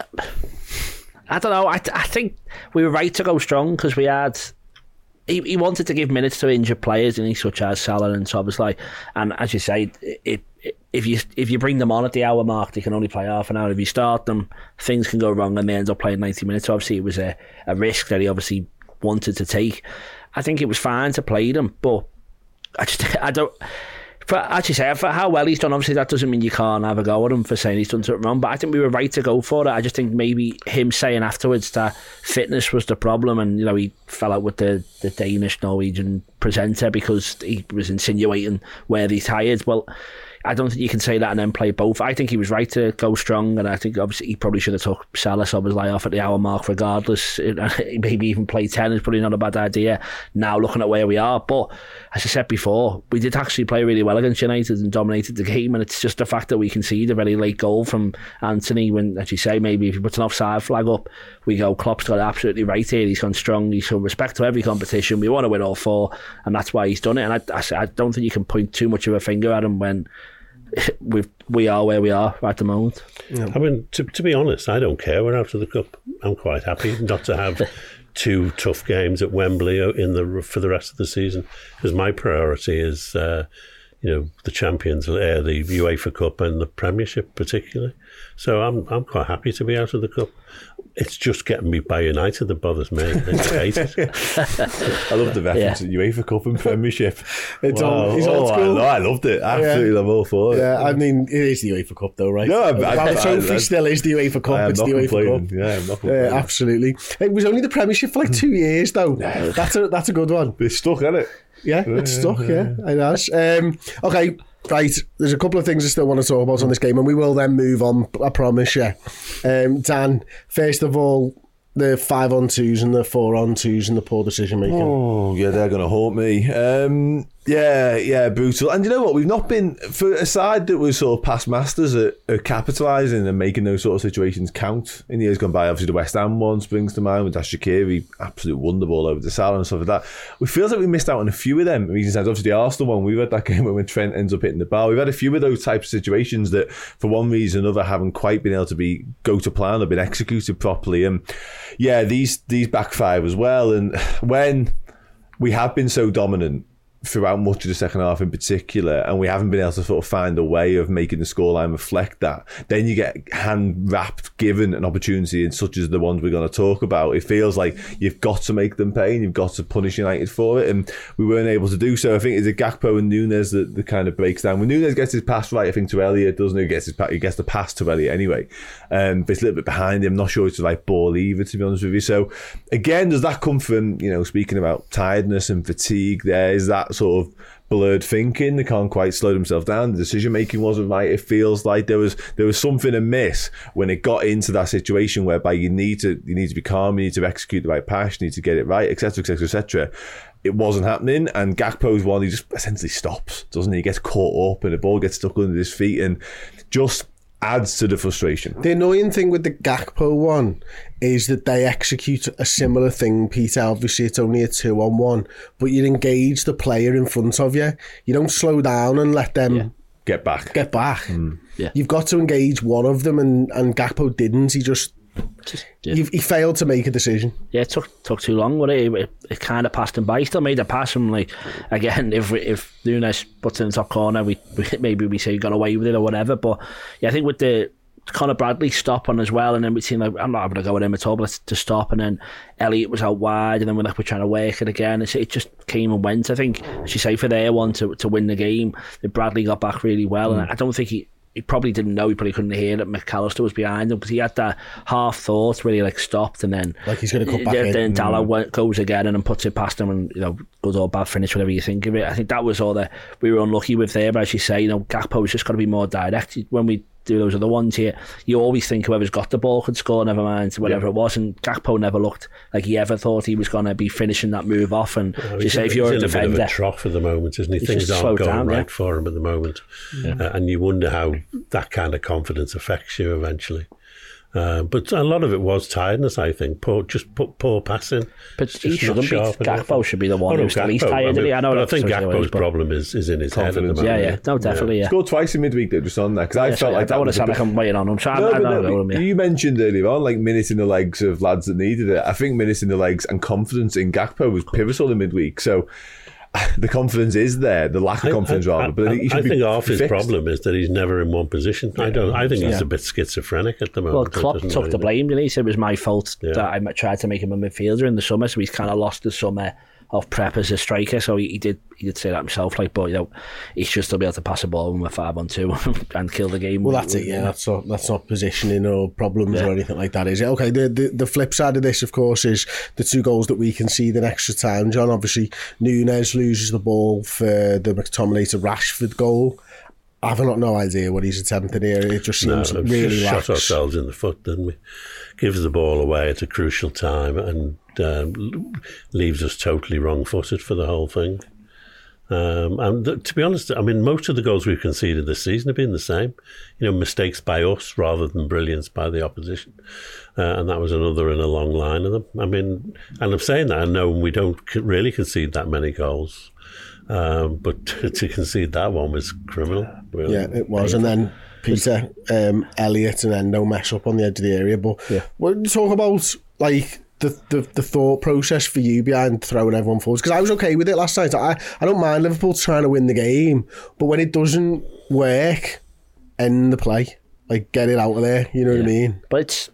I don't know. I, I think we were right to go strong because we had... He, he wanted to give minutes to injured players, didn't he, such as Salah and Szoboszlai. And as you say, it, it, if you if you bring them on at the hour mark, they can only play half an hour. If you start them, things can go wrong and they end up playing ninety minutes. Obviously, it was a, a risk that he obviously wanted to take. I think it was fine to play them, but I just I don't... For, as you say, for how well he's done, obviously that doesn't mean you can't have a go at him for saying he's done something wrong, but I think we were right to go for it. I just think maybe him saying afterwards that fitness was the problem, and you know he fell out with the, the Danish Norwegian presenter because he was insinuating where he's tired. Well, I don't think you can say that and then play both. I think he was right to go strong, and I think obviously he probably should have took Salah Szoboszlai off at the hour mark regardless. Maybe even play ten is probably not a bad idea now looking at where we are. But as I said before, we did actually play really well against United and dominated the game, and it's just the fact that we conceded a very late goal from Anthony when, as you say, maybe if he puts an offside flag up, we go, Klopp's got it absolutely right here. He's gone strong. He's shown respect to every competition. We want to win all four, and that's why he's done it. And I, I, I don't think you can point too much of a finger at him when we we are where we are at the moment. Yeah. I mean, to, to be honest, I don't care. We're out of the cup. I'm quite happy not to have two tough games at Wembley in the for the rest of the season, because my priority is, uh, you know, the Champions, uh, the UEFA Cup and the Premiership particularly. So I'm I'm quite happy to be out of the cup. It's just getting beat by United that bothers me. I hate it. I love the reference Yeah. to UEFA Cup and Premiership. It's wow. all, it's oh, old I, school. know, I loved it. Absolutely, Yeah. I'm all for it. Yeah, I mean, it is the UEFA Cup though, right? No, I- well, I- the trophy I- I- still is the UEFA Cup. I am It's not the UEFA complaining. Cup. Yeah, I'm not Yeah, complaining. absolutely. It was only the Premiership for like two years though. That's a that's a good one. It's stuck, isn't it? Yeah, it's stuck. Yeah, it has. Um, okay, right. There's a couple of things I still want to talk about on this game, and we will then move on. I promise you. Um, Dan, first of all, the five on twos and the four on twos and the poor decision making. Oh, yeah, they're going to haunt me. Um, yeah, yeah, brutal. And you know what? We've not been, for a side that was sort of past masters at, at capitalising and making those sort of situations count in the years gone by. Obviously, the West Ham one springs to mind with Dash Shaqiri, absolute wonder ball over the Salah and stuff like that. We feel like we missed out on a few of them. Recent times, obviously, the Arsenal one, we've had that game when Trent ends up hitting the bar. We've had a few of those types of situations that, for one reason or another, haven't quite been able to be go to plan or been executed properly. And yeah, these these backfire as well. And when we have been so dominant throughout much of the second half in particular, and we haven't been able to sort of find a way of making the scoreline reflect that, then you get hand-wrapped, given an opportunity, and such as the ones we're going to talk about. It feels like you've got to make them pay and you've got to punish United for it, and we weren't able to do so. I think it's a Gakpo and Nunes that, that kind of breaks down. When Nunes gets his pass right, I think to Elliott, doesn't he? He gets, his, he gets the pass to Elliott anyway, um, but it's a little bit behind him. Not sure it's the right ball either, to be honest with you. So again, does that come from, you know, speaking about tiredness and fatigue there? Is that sort of blurred thinking? They can't quite slow themselves down. The decision making wasn't right. It feels like there was there was something amiss when it got into that situation whereby you need to you need to be calm, you need to execute the right pass, you need to get it right, etc, etc, et cetera. It wasn't happening, and Gakpo's one, he just essentially stops, doesn't he? He gets caught up and the ball gets stuck under his feet and just adds to the frustration. The annoying thing with the Gakpo one is that they execute a similar thing, Peter. Obviously, it's only a two on one, but you engage the player in front of you. You don't slow down and let them Yeah. Get back. get back. Mm. Yeah. You've got to engage one of them, and, and Gakpo didn't. He just Just, yeah. he, he failed to make a decision. Yeah, it took took too long with it. It, it, it kind of passed him by. He still made a pass from, like, again, if if Nunes puts it in the top corner, we, we maybe we say he got away with it or whatever. But yeah, I think with the Conor Bradley stopping as well, and then we seen like I'm not having to go with him at all, but let's to stop, and then Elliott was out wide, and then we're like we're trying to work it again. It's, it just came and went. I think, as you say, for their one to to win the game, that Bradley got back really well, mm. and I don't think he. He probably didn't know, he probably couldn't hear that McAllister was behind him, because he had that half thought where he like stopped and then like he's going to cut back then, in. Then Dalla mm. goes again and then puts it past him, and you know, good or bad finish, whatever you think of it. I think that was all that we were unlucky with there. But as you say, you know, Gakpo's just got to be more direct when we do those other ones here. You always think whoever's got the ball could score, never mind whatever yeah. it was, and Gakpo never looked like he ever thought he was going to be finishing that move off. And well, you say if you're he's a in defender, a bit of a trough at the moment, isn't he? He's Things aren't going down, right yeah. for him at the moment, yeah. uh, and you wonder how that kind of confidence affects you eventually. Uh, but a lot of it was tiredness, I think. Poor, just put poor passing. But he shouldn't be. Gakpo should be the one oh, no, who's the least tired. I, mean, I know. But I think Gakpo's problem is, is in his head at the moment. Yeah, yeah, no, definitely. Yeah. yeah. Scored twice in midweek though, just on that, because yeah, I felt yeah, like I that would was have said like I'm waiting on him. So no, I, I no, know him, yeah. You mentioned earlier on like minutes in the legs of lads that needed it. I think minutes in the legs and confidence in Gakpo was pivotal in midweek. So. The confidence is there, the lack of confidence I, I, rather. But I, he I think half his fixed. problem is that he's never in one position. Yeah. I don't. I think he's yeah. a bit schizophrenic at the moment. Well, Klopp took the blame, didn't he? He said it was my fault yeah. that I tried to make him a midfielder in the summer, so he's kind of lost the summer of prep as a striker. So he, he did he did say that himself. Like, but you know, he should still be able to pass a ball with a five on two and kill the game. Well, that's it. Yeah, that's not that's not positioning or problems yeah. or anything like that, is it? Okay. The, the the flip side of this, of course, is the two goals that we concede in extra time. John, obviously, Núñez loses the ball for the McTominay to Rashford goal. I've got no idea what he's attempting here. It just seems no, really just lax. Shot ourselves in the foot, didn't we? Gives the ball away at a crucial time and um, leaves us totally wrong-footed for the whole thing. Um, and th- to be honest, I mean, most of the goals we've conceded this season have been the same. You know, mistakes by us rather than brilliance by the opposition. Uh, and that was another in a long line of them. I mean, and I'm saying that, I know we don't really concede that many goals. Um, but to, to concede that one was criminal. Really. Yeah, it was. And then Peter, um, Elliott, and then no mess up on the edge of the area. But yeah. when you talk about like the, the the thought process for you behind throwing everyone forward, because I was okay with it last night. I I don't mind Liverpool trying to win the game, but when it doesn't work, end the play. Like, get it out of there. You know yeah. what I mean? But it's.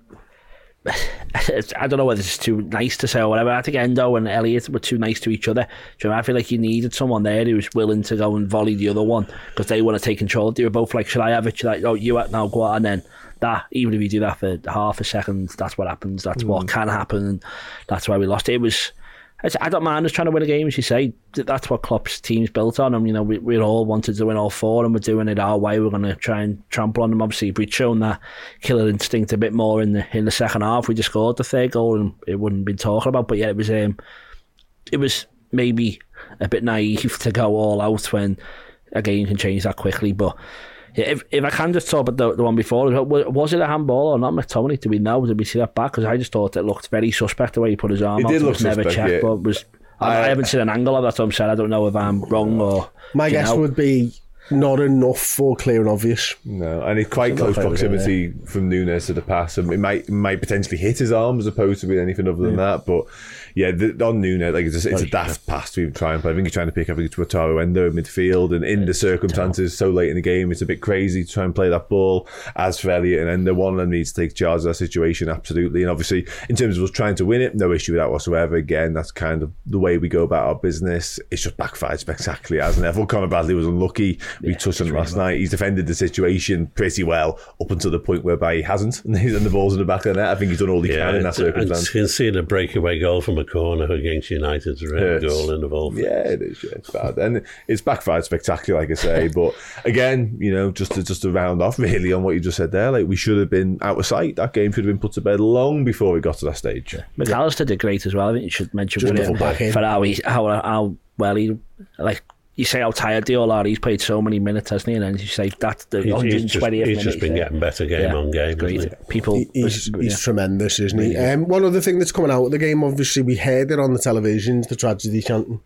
I don't know whether it's too nice to say or whatever. I think Endo and Elliott were too nice to each other. Do you know, I feel like you needed someone there who was willing to go and volley the other one, because they want to take control. They were both like, should I have it? Should I? Oh, you now go on. And then that, even if you do that for half a second, that's what happens. That's mm. what can happen. And that's why we lost. It was. I don't mind us trying to win a game, as you say. That's what Klopp's team's built on. And, you know, we, we all wanted to win all four, and we're doing it our way. We're going to try and trample on them. Obviously, if we'd shown that killer instinct a bit more in the in the second half, we just scored the third goal and it wouldn't have been talking about. But yeah, it was um, it was maybe a bit naive to go all out when a game can change that quickly. But yeah, if if I can just talk about the, the one before, was it a handball or not, McTominay? Did we know? Did we see that back? Because I just thought it looked very suspect the way he put his arm it out. Did it look was never suspect, checked, yeah. but it was. I, I haven't seen an angle of that, so I'm saying I don't know if I'm wrong or. My guess know. would be not enough for clear and obvious. No, and it's quite close proximity from Núñez to the pass. And it might might potentially hit his arm as opposed to be anything other than yeah. that. But yeah, the, on Núñez, like it's a, it's a daft pass to even try and play. I think he's trying to pick up against Wataru Endo in midfield, and in the circumstances so late in the game, it's a bit crazy to try and play that ball. As for Elliott and Endo, one of them needs to take charge of that situation, absolutely. And obviously, in terms of us trying to win it, no issue with that whatsoever. Again, that's kind of the way we go about our business. It's just backfired spectacularly, hasn't it? I thought Conor Bradley was unlucky. We yeah, touched on last night. He's defended the situation pretty well up until the point whereby he hasn't, and the ball's in the back of the net. I think he's done all he yeah, can in that circumstance. And seeing a breakaway goal from a corner against United's a goal in the ball. Yeah, it is. Yeah, it's bad, and it's backfired spectacular, like I say. But again, you know, just to just to round off really on what you just said there, like we should have been out of sight. That game should have been put to bed long before we got to that stage. Yeah. McAllister did great as well. I think you should mention it for how he how how well he like. You say how tired they all are. He's played so many minutes, hasn't he? And then you say that's the he's, one hundred twentieth he's just, he's minute. just been getting better game yeah, on game. Great. He? People, he, he's, yeah. he's tremendous, isn't he? Yeah. Um, one other thing that's coming out of the game, obviously, we heard it on the television, the tragedy chanting.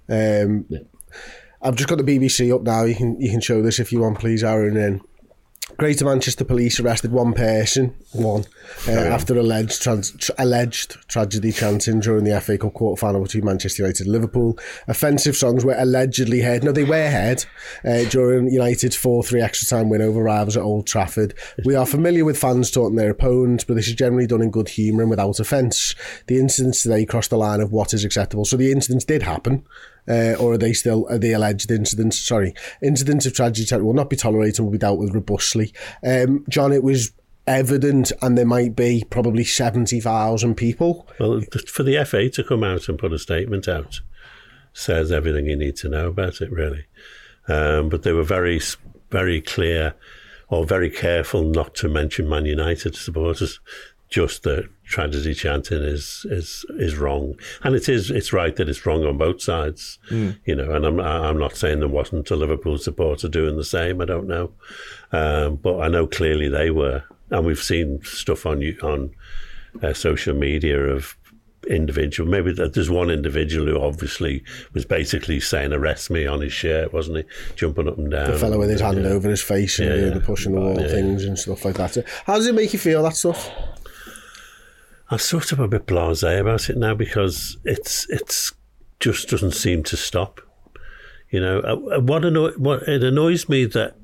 Um, yeah. I've just got the B B C up now. You can you can show this if you want, please, Aaron. And Greater Manchester Police arrested one person, one, uh, after alleged trans- tra- alleged tragedy chanting during the F A Cup quarter-final between Manchester United and Liverpool. Offensive songs were allegedly heard, no, they were heard, uh, during United's four three extra-time win over rivals at Old Trafford. We are familiar with fans taunting their opponents, but this is generally done in good humour and without offence. The incidents today crossed the line of what is acceptable. So the incidents did happen. Uh, or are they still, are they alleged incidents? Sorry. Incidents of tragedy will not be tolerated and will be dealt with robustly. Um, John, it was evident, and there might be probably seventy thousand people. Well, for the F A to come out and put a statement out says everything you need to know about it, really. Um, but they were very, very clear or very careful not to mention Man United supporters. Just that tragedy chanting is is is wrong, and it is it's right that it's wrong on both sides, mm. you know. And I'm I'm not saying there wasn't a Liverpool supporter doing the same. I don't know, um, but I know clearly they were, and we've seen stuff on on uh, social media of individual. Maybe there's one individual who obviously was basically saying "arrest me" on his shirt, wasn't he? Jumping up and down. The fellow with his hand yeah. over his face and yeah, doing yeah. the pushing the wall yeah, things yeah. and stuff like that. How does it make you feel, that stuff? I'm sort of a bit blasé about it now because it's it's just doesn't seem to stop. You know, what anno- what it annoys me that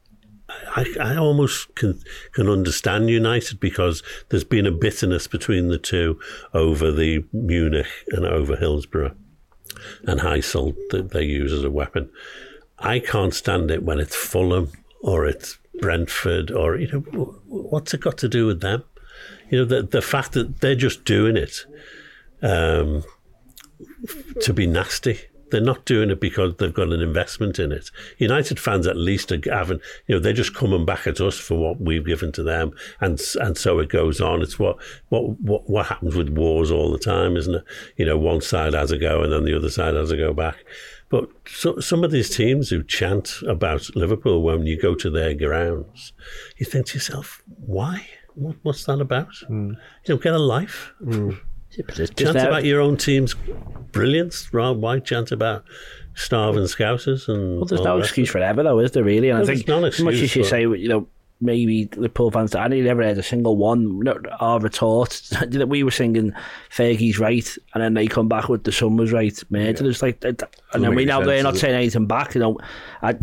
I, I almost can can understand United because there's been a bitterness between the two over the Munich and over Hillsborough and Heysel that they use as a weapon. I can't stand it when it's Fulham or it's Brentford or, you know, what's it got to do with them? You know, the the fact that they're just doing it um, to be nasty. They're not doing it because they've got an investment in it. United fans at least are having, you know, they're just coming back at us for what we've given to them, and and so it goes on. It's what what what, what happens with wars all the time, isn't it? You know, one side has a go and then the other side has a go back. But so, some of these teams who chant about Liverpool when you go to their grounds, you think to yourself, why? What, what's that about? Mm. You know, get a life. Mm. Yeah, chant about your own team's brilliance. Why chant about starving Scousers? And well, there's no excuse for ever, though, is there, really? And no, I think as much as you say, you know, maybe Liverpool fans, I never heard a single one or retort that we were singing Fergie's right, and then they come back with the sun was right, murdered. It's like, and then we know they're not saying anything back. You know, I,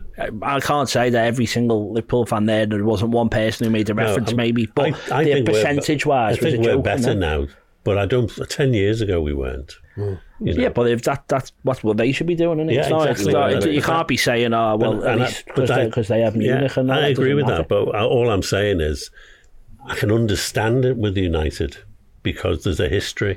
I can't say that every single Liverpool fan there, there wasn't one person who made a reference, no, maybe, but I, I the percentage-wise, I think was a we're joke, better now. But I don't. Ten years ago, we weren't. Mm. You know? Yeah, but if that that's what well, they should be doing, isn't it? Yeah, it's not, exactly. It's not, yeah, you can't be saying, "Oh, well, but, at least because they, they have Munich." Yeah, and that, I that agree with matter. that. But all I'm saying is, I can understand it with United because there's a history.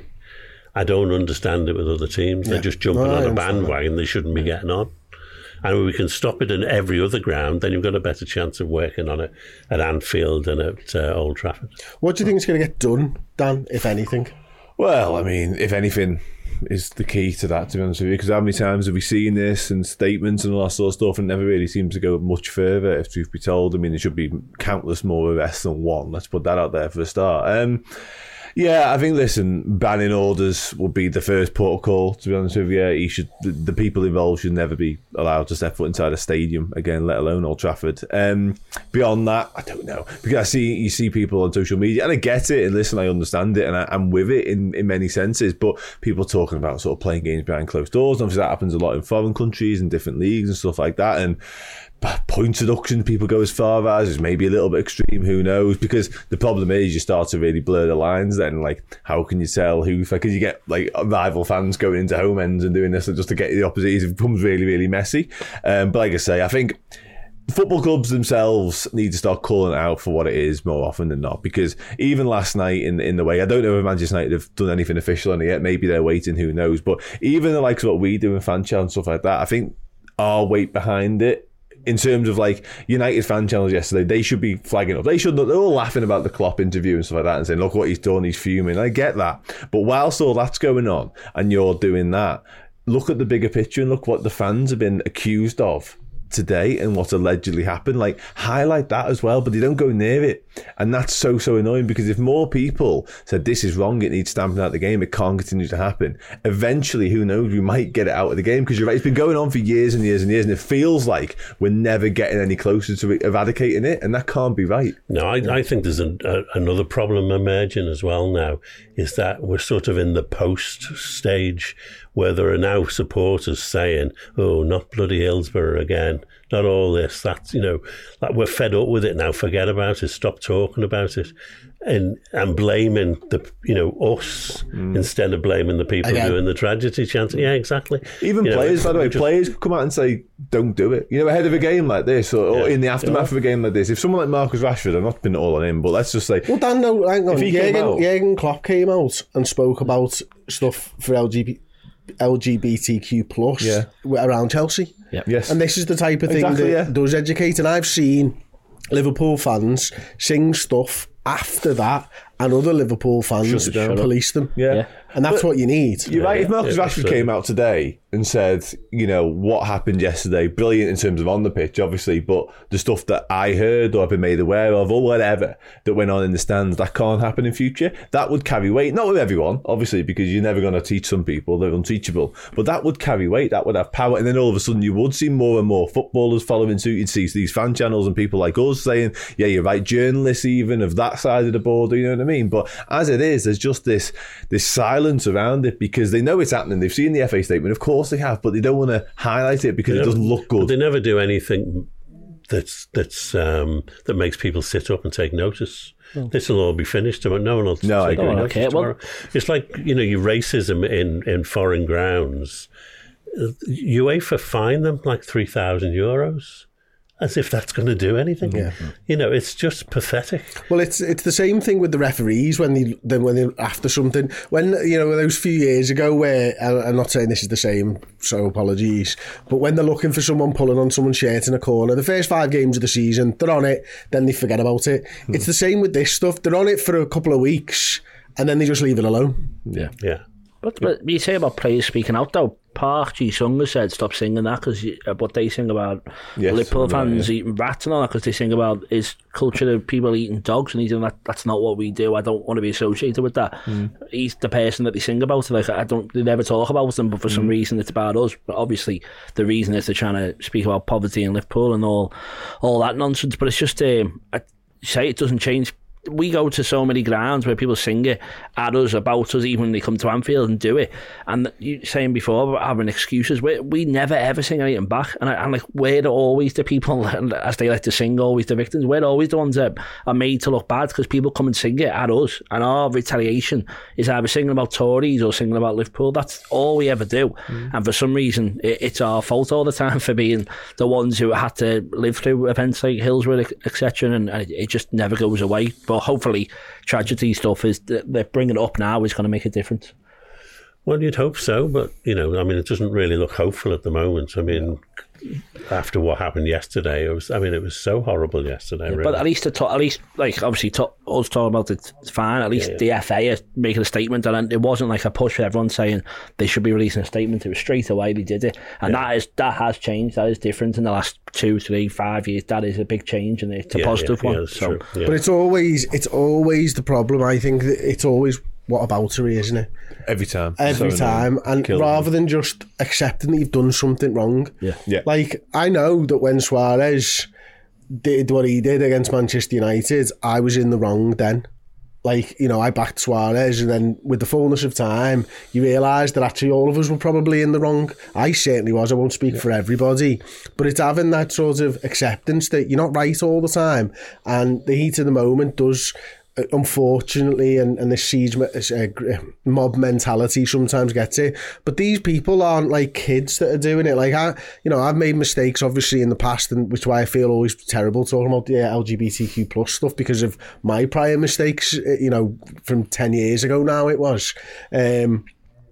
I don't understand it with other teams. Yeah. They're just jumping no, on a bandwagon they shouldn't be getting on. And we can stop it in every other ground, then you've got a better chance of working on it at Anfield and at uh, Old Trafford. What do you think is going to get done, Dan, if anything? Well, I mean, if anything is the key to that, to be honest with you, because how many times have we seen this and statements and all that sort of stuff, and it never really seems to go much further, if truth be told. I mean, there should be countless more arrests than one. Let's put that out there for a start. Um, yeah, I think, listen, banning orders would be the first protocol, to be honest with you. He should, the, the people involved should never be allowed to step foot inside a stadium again, let alone Old Trafford. Um, beyond that, I don't know. Because I see, you see people on social media, and I get it, and listen, I understand it, and I, I'm with it in, in many senses, but people talking about sort of playing games behind closed doors, and obviously that happens a lot in foreign countries and different leagues and stuff like that, and point deduction, people go as far as is maybe a little bit extreme, who knows, because the problem is you start to really blur the lines then, like how can you tell who, because you get like rival fans going into home ends and doing this just to get the opposite, it becomes really really messy. Um, but like I say, I think football clubs themselves need to start calling it out for what it is more often than not, because even last night in in the way, I don't know if Manchester United have done anything official on it yet, maybe they're waiting, who knows, but even the likes of what we do in fan chat and stuff like that, I think our weight behind it in terms of like United fan channels yesterday, they should be flagging up. They should. They're all laughing about the Klopp interview and stuff like that and saying, look what he's done, he's fuming. I get that. But whilst all that's going on and you're doing that, look at the bigger picture and look what the fans have been accused of today and what's allegedly happened, like highlight that as well, but they don't go near it. And that's so, so annoying, because if more people said this is wrong, it needs stamping out of the game, it can't continue to happen, eventually, who knows, we might get it out of the game, because you're right, it's been going on for years and years and years, and it feels like we're never getting any closer to eradicating it, and that can't be right. No, I, I think there's a, a, another problem emerging as well now, is that we're sort of in the post stage where there are now supporters saying, oh, not bloody Hillsborough again, not all this, that's, you know, like we're fed up with it now, forget about it, stop talking about it, and and blaming the, you know, us mm. instead of blaming the people again. Doing the tragedy chanting. Yeah, exactly. Even you players, know, by the way, just, players come out and say, don't do it. You know, ahead of a game like this, or, or yeah. in the aftermath yeah. of a game like this, if someone like Marcus Rashford, I'm not putting it all on him, but let's just say... Well, Dan, no, hang on, Jurgen, Jurgen Klopp came out and spoke about stuff for L G B T L G B T Q plus yeah. around Chelsea. Yep. Yes. And this is the type of thing exactly, that yeah. does educate. And I've seen Liverpool fans sing stuff after that, and other Liverpool fans police them. Yeah. yeah. And that's but what you need. You're right. Yeah, if Marcus yeah, Rashford so. came out today and said, you know, what happened yesterday, brilliant in terms of on the pitch, obviously, but the stuff that I heard or I've been made aware of or whatever that went on in the stands, that can't happen in future, that would carry weight. Not with everyone, obviously, because you're never going to teach some people, they're unteachable, but that would carry weight, that would have power. And then all of a sudden you would see more and more footballers following suit. You'd see these fan channels and people like us saying, yeah, you're right, journalists even of that side of the border, you know what I mean? But as it is, there's just this this silence around it, because they know it's happening. They've seen the F A statement, of course they have, but they don't want to highlight it because they it doesn't look good. They never do anything that's that's um, that makes people sit up and take notice. Oh. This will all be finished tomorrow. No one will no, take I notice okay. tomorrow. Well, it's like, you know, your racism in, in foreign grounds. UEFA fined them like three thousand euros. As if that's going to do anything. Yeah. You know, it's just pathetic. Well, it's it's the same thing with the referees when they then when they're after something. When, you know, those few years ago where, I'm not saying this is the same, so apologies, but when they're looking for someone pulling on someone's shirt in a corner, the first five games of the season, they're on it, then they forget about it. Hmm. It's the same with this stuff. They're on it for a couple of weeks, and then they just leave it alone. Yeah, yeah. But, but you say about players speaking out, though. Park Ji-sung has said stop singing that, because uh, what they sing about yes, Liverpool fans yeah. eating rats and all that, because they sing about his culture of people eating dogs, and he's doing that. That's not what we do. I don't want to be associated with that. Mm. He's the person that they sing about. Like, I don't. They never talk about them, but for mm. some reason it's about us. But obviously the reason is they're trying to speak about poverty in Liverpool and all, all that nonsense. But it's just, um, I say it doesn't change. We go to so many grounds where people sing it at us, about us, even when they come to Anfield and do it. And you saying before about having excuses, we we never ever sing anything back. And, I, and like, we're always the people, as they like to sing, always the victims. We're always the ones that are made to look bad, because people come and sing it at us. And our retaliation is either singing about Tories or singing about Liverpool. That's all we ever do. Mm. And for some reason, it, it's our fault all the time for being the ones who had to live through events like Hillsborough, et cetera. And, and it, it just never goes away. But hopefully tragedy stuff is that they're bringing it up now is going to make a difference. Well, you'd hope so, but, you know, I mean, it doesn't really look hopeful at the moment. I mean, after what happened yesterday, it was, I mean, it was so horrible yesterday, yeah, really. But at least, to talk, at least, like, obviously, to, us talking about it's fine. At least yeah, yeah. the F A are making a statement, and it wasn't like a push for everyone saying they should be releasing a statement. It was straight away they did it, and yeah. that is that has changed. That is different in the last two, three, five years. That is a big change, and it's a yeah, positive yeah, one. Yeah, so, yeah. But it's always it's always the problem. I think that it's always whataboutery, isn't it? Every time. Every so time. And Kill rather them. than just accepting that you've done something wrong. Yeah. yeah. Like, I know that when Suarez did what he did against Manchester United, I was in the wrong then. Like, you know, I backed Suarez, and then with the fullness of time, you realise that actually all of us were probably in the wrong. I certainly was. I won't speak yeah. for everybody. But it's having that sort of acceptance that you're not right all the time. And the heat of the moment does... unfortunately, and, and the siege uh, mob mentality sometimes gets it. But these people aren't like kids that are doing it. Like, I, you know, I've made mistakes obviously in the past, and which is why I feel always terrible talking about the L G B T Q plus stuff, because of my prior mistakes, you know, from ten years ago now it was. Um,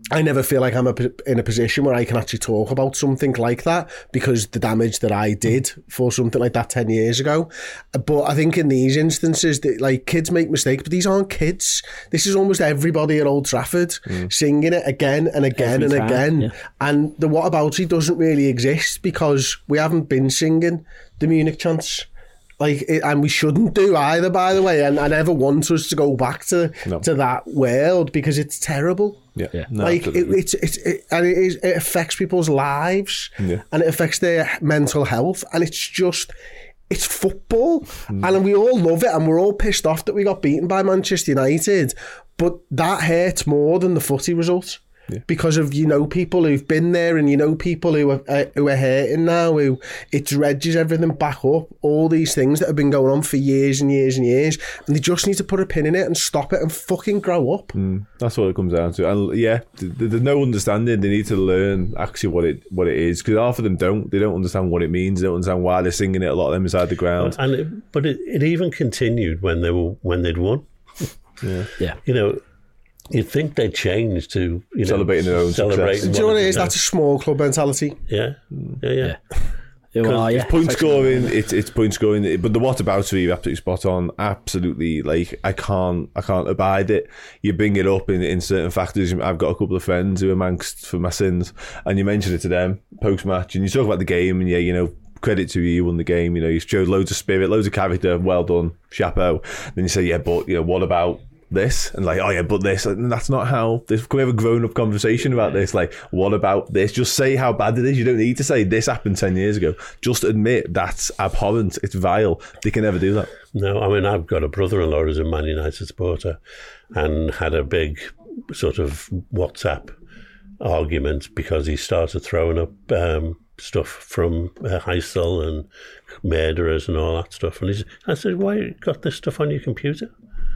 I never feel like I'm a, in a position where I can actually talk about something like that because the damage that I did for something like that ten years ago. But I think in these instances, that like kids make mistakes, but these aren't kids. This is almost everybody at Old Trafford mm. singing it again and again Every and time, again. Yeah. And the whataboutery doesn't really exist because we haven't been singing the Munich chants. Like, it, and we shouldn't do either, by the way. And I never want us to go back to no. to that world because it's terrible. Yeah, yeah. No, like it, it's it's it, and it, is, it affects people's lives, yeah. and it affects their mental health, and it's just it's football, mm. and we all love it, and we're all pissed off that we got beaten by Manchester United, but that hurts more than the footy result. Yeah. Because of, you know, people who've been there and you know people who are uh, who are hurting now, who it dredges everything back up, all these things that have been going on for years and years and years, and they just need to put a pin in it and stop it and fucking grow up. Mm, that's what it comes down to. And yeah, there's no understanding. They need to learn actually what it what it is, because half of them don't. They don't understand what it means. They don't understand why they're singing it. A lot of them inside the ground. And it, but it, it even continued when they were when they'd won. yeah, yeah, you know. You'd think they'd change to, you know, celebrating their own success. Do you know what it is? That's a small club mentality. Yeah, yeah, yeah. yeah. Well, yeah. It's point scoring. It's it's point scoring. But the whataboutery, you're absolutely spot on. Absolutely, like I can't I can't abide it. You bring it up in, in certain factors. I've got a couple of friends who are amongst for my sins, and you mention it to them post match, and you talk about the game, and yeah, you know. Credit to you, you won the game. You know, you showed loads of spirit, loads of character. Well done, chapeau. Then you say, yeah, but you know, what about this? And like, oh yeah, but this. And that's not how this. Can we have a grown-up conversation about this? Like, what about this? Just say how bad it is. You don't need to say this happened ten years ago. Just admit that's abhorrent. It's vile. They can never do that. No, I mean, I've got a brother-in-law who's a Man United supporter and had a big sort of WhatsApp argument because he started throwing up um, stuff from uh, Heysel and murderers and all that stuff. And he's, I said, why you got this stuff on your computer?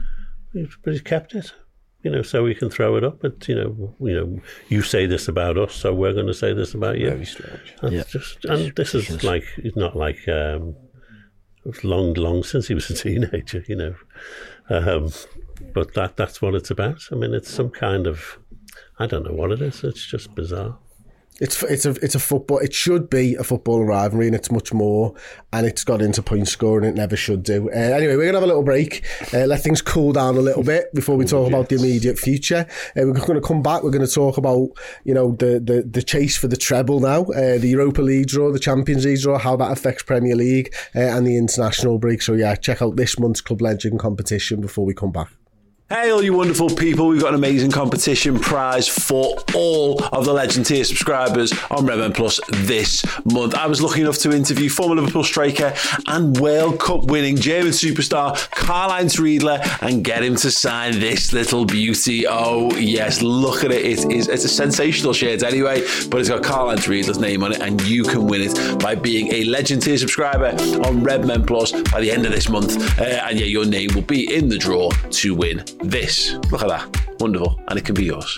But he's kept it, you know, so we can throw it up. But you know, you know, you say this about us, so we're going to say this about you. Very strange. That's yeah. just, and this is like, it's not like um, it's long, long since he was a teenager, you know. Um, but that that's what it's about. I mean, it's some kind of, I don't know what it is. It's just bizarre. It's it's a it's a football. It should be a football rivalry, and it's much more. And it's got into point scoring. It never should do. Uh, anyway, we're gonna have a little break, uh, let things cool down a little bit before we talk about the immediate future. Uh, we're going to come back. We're going to talk about, you know, the the the chase for the treble now, uh, the Europa League draw, the Champions League draw, how that affects Premier League uh, and the international break. So yeah, check out this month's Club Legend competition before we come back. Hey all you wonderful people, we've got an amazing competition prize for all of the Legend tier subscribers on Redmen Plus this month. I was lucky enough to interview former Liverpool striker and World Cup winning German superstar Karl-Heinz Riedler and get him to sign this little beauty. Oh yes, look at it. It is, it's a sensational shirt anyway, but it's got Karl-Heinz Riedler's name on it, and you can win it by being a Legend tier subscriber on Redmen Plus by the end of this month. Uh, and yeah, your name will be in the draw to win this. Look at that. Wonderful. And it can be yours.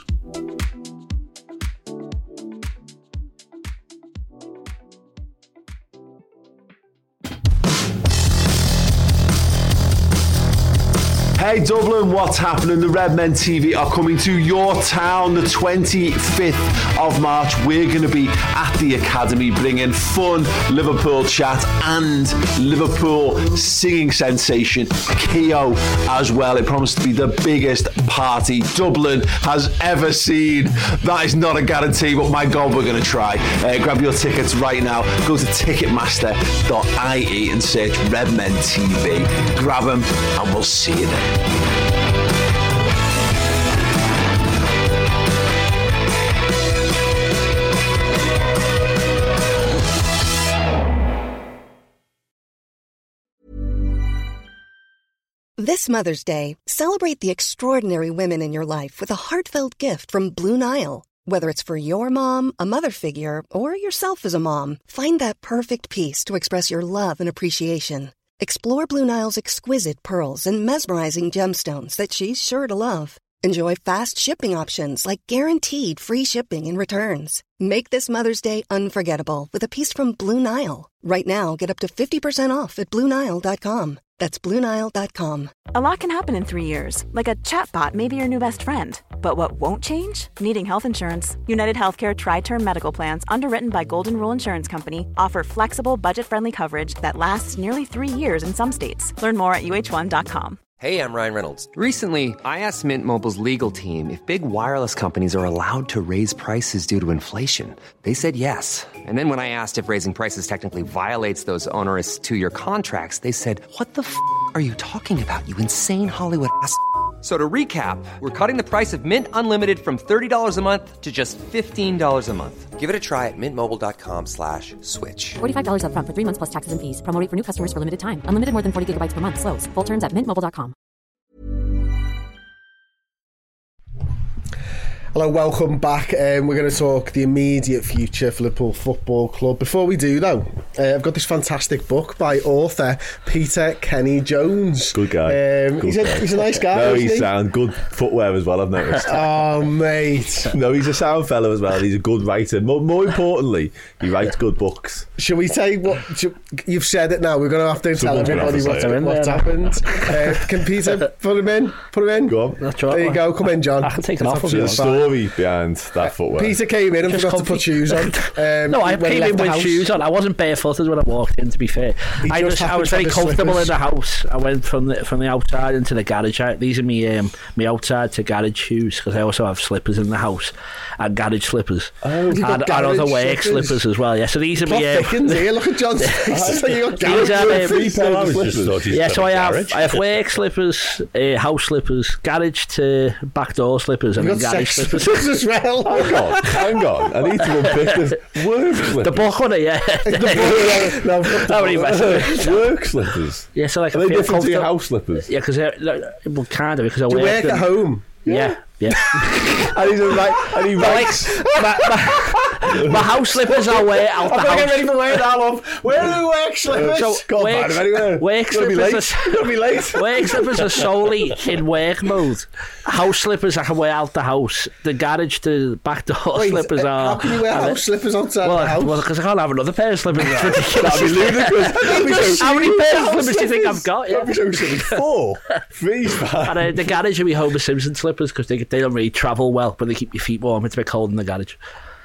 Hey Dublin, what's happening? The Redmen T V are coming to your town the twenty-fifth of March. We're going to be at the Academy bringing fun Liverpool chat and Liverpool singing sensation Keo as well. It promises to be the biggest party Dublin has ever seen. That is not a guarantee, but my God, we're going to try. Uh, grab your tickets right now. Go to ticketmaster dot I E and search Redmen T V. Grab them and we'll see you there. This Mother's Day, celebrate the extraordinary women in your life with a heartfelt gift from Blue Nile. Whether it's for your mom, a mother figure, or yourself as a mom, find that perfect piece to express your love and appreciation. Explore Blue Nile's exquisite pearls and mesmerizing gemstones that she's sure to love. Enjoy fast shipping options like guaranteed free shipping and returns. Make this Mother's Day unforgettable with a piece from Blue Nile. Right now, get up to fifty percent off at Blue Nile dot com. That's Blue Nile dot com. A lot can happen in three years, like a chatbot may be your new best friend. But what won't change? Needing health insurance. United Healthcare Tri-Term Medical Plans, underwritten by Golden Rule Insurance Company, offer flexible, budget-friendly coverage that lasts nearly three years in some states. Learn more at U H one dot com. Hey, I'm Ryan Reynolds. Recently, I asked Mint Mobile's legal team if big wireless companies are allowed to raise prices due to inflation. They said yes. And then when I asked if raising prices technically violates those onerous two-year contracts, they said, what the f*** are you talking about, you insane Hollywood ass f- So to recap, we're cutting the price of Mint Unlimited from thirty dollars a month to just fifteen dollars a month. Give it a try at mintmobile.com slash switch. forty-five dollars up front for three months plus taxes and fees. Promo rate for new customers for limited time. Unlimited more than forty gigabytes per month. Slows full terms at mint mobile dot com. Hello, welcome back. Um, we're going to talk the immediate future for Liverpool Football Club. Before we do, though, uh, I've got this fantastic book by author Peter Kenny-Jones. Good guy. Um, good he's, a, guy. he's a nice guy. No, isn't he's he? sound. Good footwear as well, I've noticed. Oh, mate. No, he's a sound fellow as well. He's a good writer. More, more importantly, he writes good books. Shall we say what... Should, you've said it now. We're going to have to Someone's tell everybody have to what, say what's happened. Uh, can Peter put him in? Put him in? Go on. That's right. There you go. Come in, John. I can take it off of There's you. a story behind that footwear. Peter came in and Just forgot to comfy. put shoes on. Um, No, I when he came left in the with house. shoes on. I wasn't barefooted when I walked in, to be fair. He I, just was, I happened was to very have the comfortable slippers. in the house. I went from the from the outside into the garage. I, these are me, um, me outside to garage shoes, because I also have slippers in the house and garage slippers. Oh, and, you got and garage other work slippers? slippers as well. Yeah, so these are Plot me. Um, thickens here. Look at John's face. So you got These garage are, um, Three pairs of I just slippers. thought he's yeah, got so a I have garage. I have work slippers, uh, house slippers, garage to back door slippers, and You've then got garage sex slippers. slippers as well. Hang on, hang on. I need to unpick this. Work slippers. The book on it, yeah. no, How many messages? Work slippers. Yeah, so like Are I they feel different to your comfortable. house slippers? Yeah, because well, kind of because I Do you work work them. at home? Yeah, yeah. And he's a right, and he writes. my, my, my house slippers I wear out the I'm going to get house. ready for work now, love. Where are the work slippers? So Can't work, find him anywhere. work Gonna be late. slippers are, Gonna be late. work slippers are solely in work mode. House slippers I can wear out the house. The garage to back door Wait, slippers uh, are. how can you wear are- house slippers outside Well, the house? well, because I can't have another pair of slippers. It's ridiculous. That'd be ludicrous. That'd be so- How many pairs of House slippers do you think I've got? That'd be Yeah. so silly. Four. Three's fine. And uh, the garage will be Homer Simpson slippers because they, they don't really travel well, but they keep your feet warm. It's a bit cold in the garage.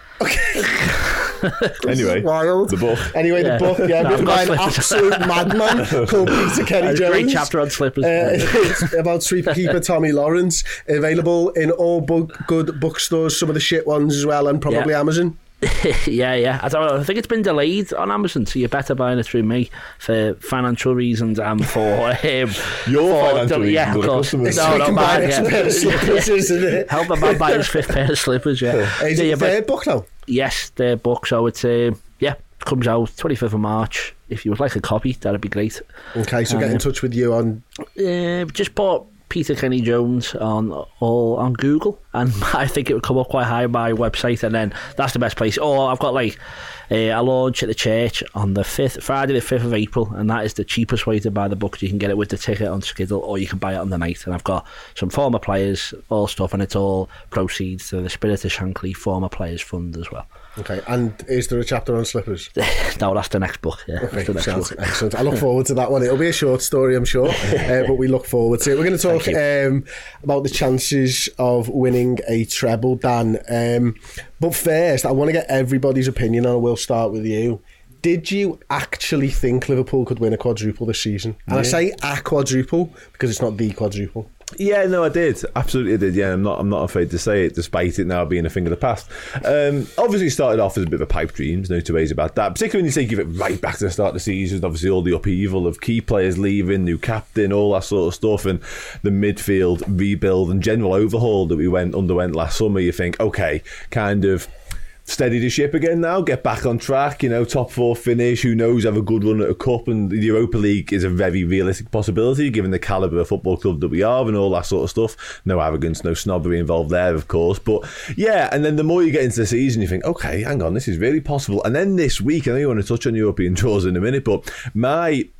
Anyway, Wild. the book. Anyway, Yeah. the book, yeah, No, written by I've an got slippers. absolute madman called Peter Kenny-Jones. A great chapter on slippers. Uh, it's about sweepkeeper Tommy Lawrence. Available in all book, good bookstores, some of the shit ones as well, and probably Yeah. Amazon. yeah, yeah. I don't know. I think it's been delayed on Amazon, so you're better buying it through me for financial reasons and for um, Your for, financial yeah, reasons, of or the course. customers. No, You not can buy mine. an extra Yeah. pair of slippers, isn't it? Help a man buy his fifth pair of slippers. Yeah, Is yeah, it yeah, your but third book now? yes, their book. So it's um, yeah, comes out twenty-fifth of March. If you would like a copy, that'd be great. Okay, so get in touch with you on... Uh, just bought Peter Kenny-Jones on all on Google, and I think it would come up quite high on my website, and then that's the best place. Or I've got like uh, a launch at the church on the fifth, Friday the fifth of April, and that is the cheapest way to buy the book. You can get it with the ticket on Skiddle, or you can buy it on the night. And I've got some former players, all stuff, and it's all proceeds to the Spirit of Shankly Former Players Fund as well. Okay, and is there a chapter on slippers? No, that's the next book. Yeah, Okay, that's the next sounds book. excellent. I look forward to that one. It'll be a short story, I'm sure, uh, but we look forward to it. We're going to talk Thank you. um, about the chances of winning a treble, Dan. Um, but first, I want to get everybody's opinion, and we'll start with you. Did you actually think Liverpool could win a quadruple this season? And Yeah. I say a quadruple because it's not the quadruple. Yeah, no, I did. Absolutely did. Yeah, I'm not. I'm not afraid to say it, despite it now being a thing of the past. Um, obviously, it started off as a bit of a pipe dream. There's no two ways about that. Particularly when you say give it right back to the start of the season. Obviously, all the upheaval of key players leaving, new captain, all that sort of stuff, and the midfield rebuild and general overhaul that we went underwent last summer. You think, okay, kind of steady the ship again now, get back on track, you know, top four finish, who knows, have a good run at a cup, and the Europa League is a very realistic possibility given the calibre of football club that we are and all that sort of stuff. No arrogance, no snobbery involved there, of course, but yeah, and then the more you get into the season you think, okay, hang on, this is really possible. And then this week, I know you want to touch on European draws in a minute, but my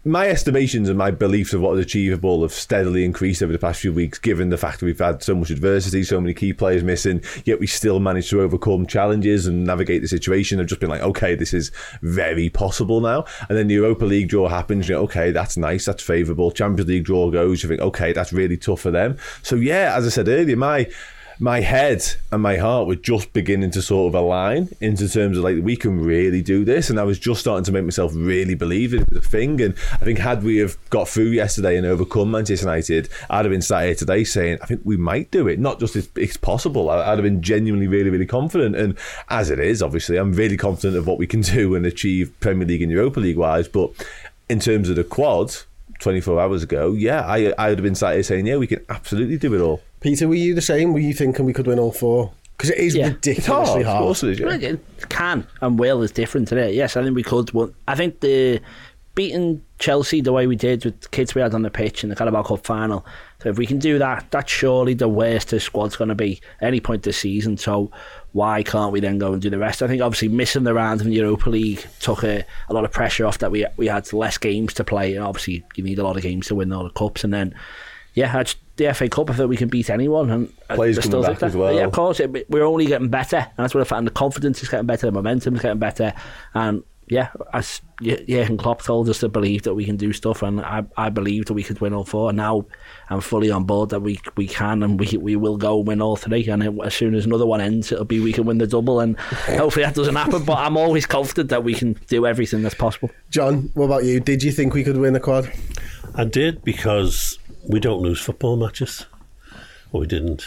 my estimations and my beliefs of what was achievable have steadily increased over the past few weeks, given the fact that we've had so much adversity, so many key players missing, yet we still managed to overcome challenges and navigate the situation. I've just been like, okay, this is very possible now. And then the Europa League draw happens, you know, okay, that's nice, that's favourable. Champions League draw goes, you think, okay, that's really tough for them. So yeah, as I said earlier, my my head and my heart were just beginning to sort of align into terms of like, we can really do this. And I was just starting to make myself really believe it was a thing. And I think had we have got through yesterday and overcome Manchester United, I'd have been sat here today saying, I think we might do it. Not just it's, it's possible. I'd have been genuinely really, really confident. And as it is, obviously, I'm really confident of what we can do and achieve Premier League and Europa League wise. But in terms of the quad, twenty-four hours ago, yeah, I, I would have been sat here saying, yeah, we can absolutely do it all. Peter, were you the same? Were you thinking we could win all four? Because it is yeah. ridiculously hard. hard. Of course it is, yeah. It can and will is different today. Yes, I think we could. I think the beating Chelsea the way we did with the kids we had on the pitch in the Carabao Cup final, so if we can do that, that's surely the worst the squad's going to be at any point this season. So why can't we then go and do the rest? I think obviously missing the round in the Europa League took a, a lot of pressure off that we we had less games to play, and obviously you need a lot of games to win all the cups. And then yeah, I just, the F A Cup, I think we can beat anyone. And players coming back as well. Yeah, of course, it, we're only getting better, and that's what I found. The confidence is getting better, the momentum is getting better, and yeah, as Jurgen Klopp told us to believe that we can do stuff, and I, I believed that we could win all four. And now I'm fully on board that we we can, and we we will go win all three. And it, as soon as another one ends, it'll be we can win the double, and hopefully that doesn't happen. But I'm always confident that we can do everything that's possible. John, what about you? Did you think we could win the quad? I did, because we don't lose football matches. Well, we didn't.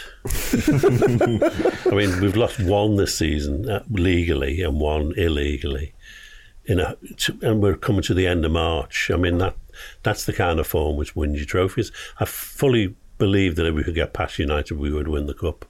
I mean, we've lost one this season uh, legally and one illegally. In a, and we're coming to the end of March. I mean, that that's the kind of form which wins you trophies. I fully believe that if we could get past United, we would win the cup.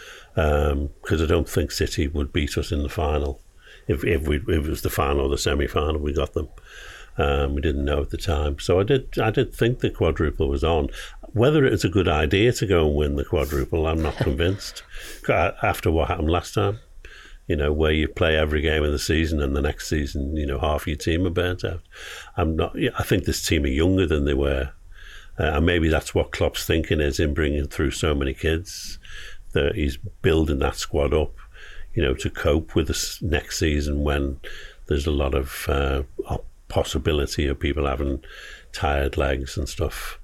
Um, because I don't think City would beat us in the final. If if, we, if it was the final or the semi-final, we got them. Um, we didn't know at the time. So I did I did think the quadruple was on. Whether it's a good idea to go and win the quadruple, I'm not convinced. After what happened last time, you know, where you play every game of the season and the next season, you know, half your team are burnt out. I'm not. I think this team are younger than they were. Uh, and maybe that's what Klopp's thinking is in bringing through so many kids, that he's building that squad up, you know, to cope with this next season when there's a lot of uh, possibility of people having tired legs and stuff.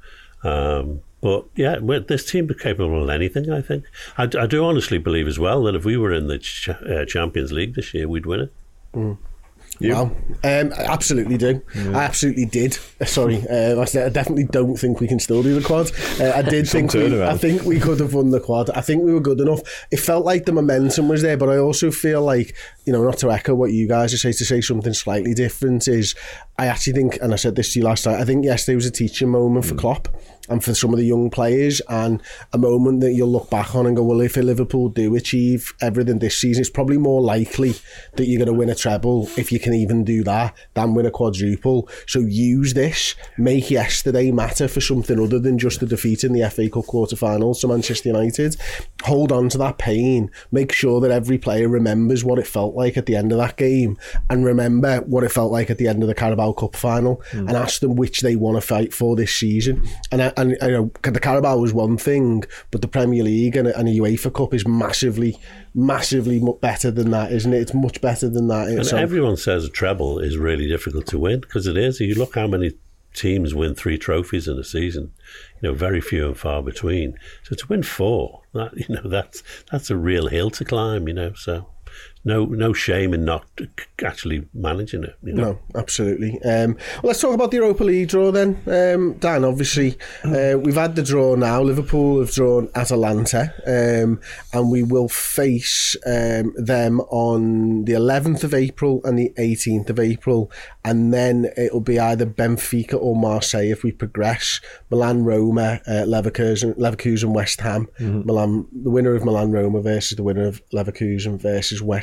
Um, but yeah, this team are capable of anything, I think. I, I do honestly believe as well that if we were in the ch- uh, Champions League this year, we'd win it. Mm. Wow, um, I absolutely do. Yeah. I absolutely did. Sorry, uh, I definitely don't think we can still do the quad. Uh, I did think we, I think we could have won the quad. I think we were good enough. It felt like the momentum was there, but I also feel like, you know, not to echo what you guys say, to say something slightly different is, I actually think, and I said this to you last night, I think yesterday was a teaching moment for mm. Klopp and for some of the young players, and a moment that you'll look back on and go, well, if Liverpool do achieve everything this season, it's probably more likely that you're going to win a treble, if you can even do that, than win a quadruple. So use this, make yesterday matter for something other than just the defeat in the F A Cup quarter-finals to Manchester United. Hold on to that pain, make sure that every player remembers what it felt like at the end of that game, and remember what it felt like at the end of the Carabao Cup final, mm. and ask them which they want to fight for this season. And I, and you know, the Carabao was one thing, but the Premier League and, and a UEFA Cup is massively, massively better than that, isn't it? It's much better than that. And so, everyone says a treble is really difficult to win, because it is. You look how many teams win three trophies in a season, you know, very few and far between. So to win four, that, you know, that's that's a real hill to climb, you know. So no no shame in not actually managing it, you know? No, absolutely. Um, well, let's talk about the Europa League draw then. Um, Dan, obviously, uh, we've had the draw now. Liverpool have drawn Atalanta, um, and we will face um, them on the eleventh of April and the eighteenth of April, and then it'll be either Benfica or Marseille if we progress. Milan, Roma, uh, Leverkusen, Leverkusen, West Ham. Mm-hmm. Milan, the winner of Milan, Roma versus the winner of Leverkusen versus West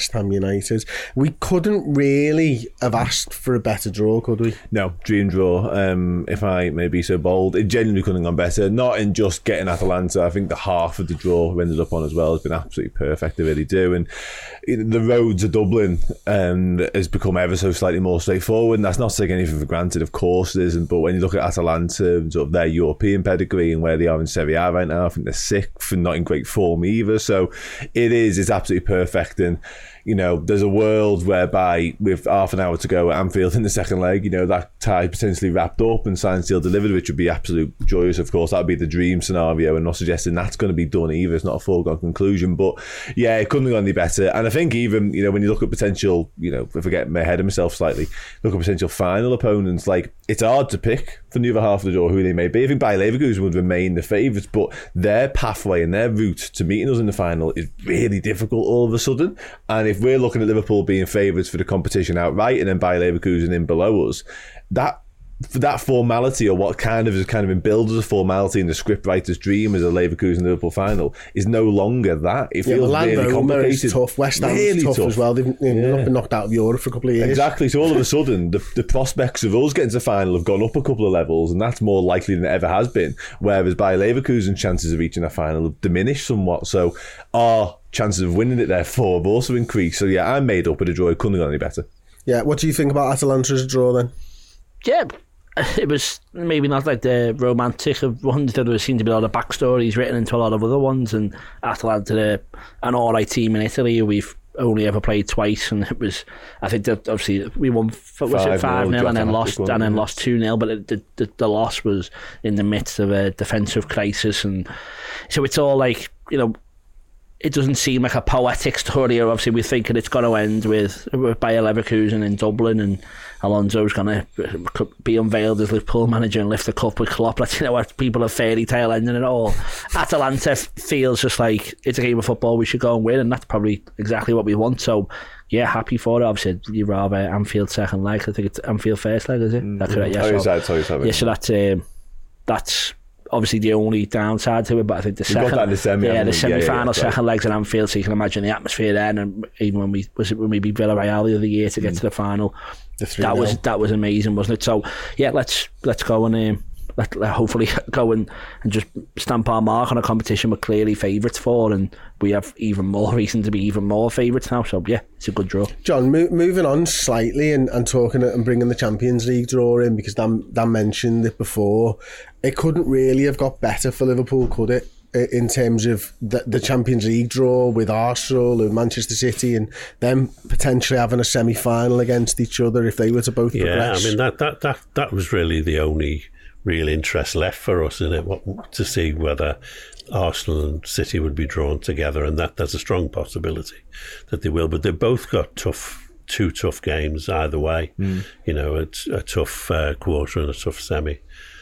West Ham United. We couldn't really have asked for a better draw, could we? No, dream draw. Um, if I may be so bold, it genuinely couldn't have gone better. Not in just getting Atalanta. I think the half of the draw we ended up on as well has been absolutely perfect. They really do. And the road to Dublin um, has become ever so slightly more straightforward. And that's not to take anything for granted, of course it isn't. But when you look at Atalanta and sort of their European pedigree and where they are in Serie A right now, I think they're sixth and not in great form either. So it is, it's absolutely perfect. And you know, there's a world whereby with half an hour to go at Anfield in the second leg, you know, that tie potentially wrapped up and signed, sealed, delivered, which would be absolute joyous, of course. That would be the dream scenario, and not suggesting that's going to be done either. It's not a foregone conclusion. But yeah, it couldn't have gone any better. And I think even, you know, when you look at potential, you know, if I get ahead of myself slightly, look at potential final opponents, like, it's hard to pick from the other half of the draw who they may be. I think Bayer Leverkusen would remain the favourites, but their pathway and their route to meeting us in the final is really difficult all of a sudden. And if we're looking at Liverpool being favourites for the competition outright and then Bayer Leverkusen in below us, that for that formality, or what kind of has kind of been billed as a formality in the scriptwriter's dream as a Leverkusen Liverpool final, is no longer that. It feels yeah, really complicated. Is tough. West Ham's really tough, tough as well. They've, they've yeah. not been knocked out of Europe for a couple of years. Exactly. So all of a sudden, the, the prospects of us getting to the final have gone up a couple of levels, and that's more likely than it ever has been. Whereas Bayer Leverkusen's chances of reaching a final have diminished somewhat. So our chances of winning it, therefore, have also increased. So yeah, I'm made up with a draw. It couldn't have gone any better. Yeah. What do you think about Atalanta as a draw then? Yeah. It was maybe not like the romantic of ones. There seemed to be a lot of backstories written into a lot of other ones, and Atalanta, an alright team in Italy, we've only ever played twice, and it was, I think that obviously we won was it five nil and then lost and then lost two nil, but the, the the loss was in the midst of a defensive crisis, and so it's all like, you know, it doesn't seem like a poetic story. Or obviously we're thinking it's going to end with, with Bayer Leverkusen in Dublin, and Alonso's going to be unveiled as Liverpool manager and lift the cup with Klopp. That's, you know, what people are fairy tale ending it all. Atalanta feels just like it's a game of football we should go and win, and that's probably exactly what we want. So yeah, happy for it. Obviously you'd rather Anfield second leg. I think it's Anfield first leg, is it? Mm-hmm. That's correct. Yeah, oh, so, is that, sorry, yeah, so that's um, that's obviously the only downside to it, but I think the You've second, got that in the semi, yeah, the semi-final, yeah, yeah, second legs at Anfield, so you can imagine the atmosphere then. And even when we was it when we beat Villarreal the other year to get mm. to the final, the that was that was amazing, wasn't it? So yeah, let's let's go and um, let, let hopefully go and, and just stamp our mark on a competition we're clearly favourites for, and we have even more reason to be even more favourites now. So yeah, it's a good draw. John, mo- moving on slightly and, and talking and bringing the Champions League draw in, because Dan, Dan mentioned it before. It couldn't really have got better for Liverpool, could it? In terms of the, the Champions League draw with Arsenal and Manchester City, and them potentially having a semi-final against each other if they were to both yeah, progress. Yeah, I mean, that, that, that, that was really the only real interest left for us in it, what, to see whether Arsenal and City would be drawn together, and that there's a strong possibility that they will. But they've both got tough, two tough games either way. Mm. You know, it's a tough uh, quarter and a tough semi.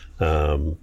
Um,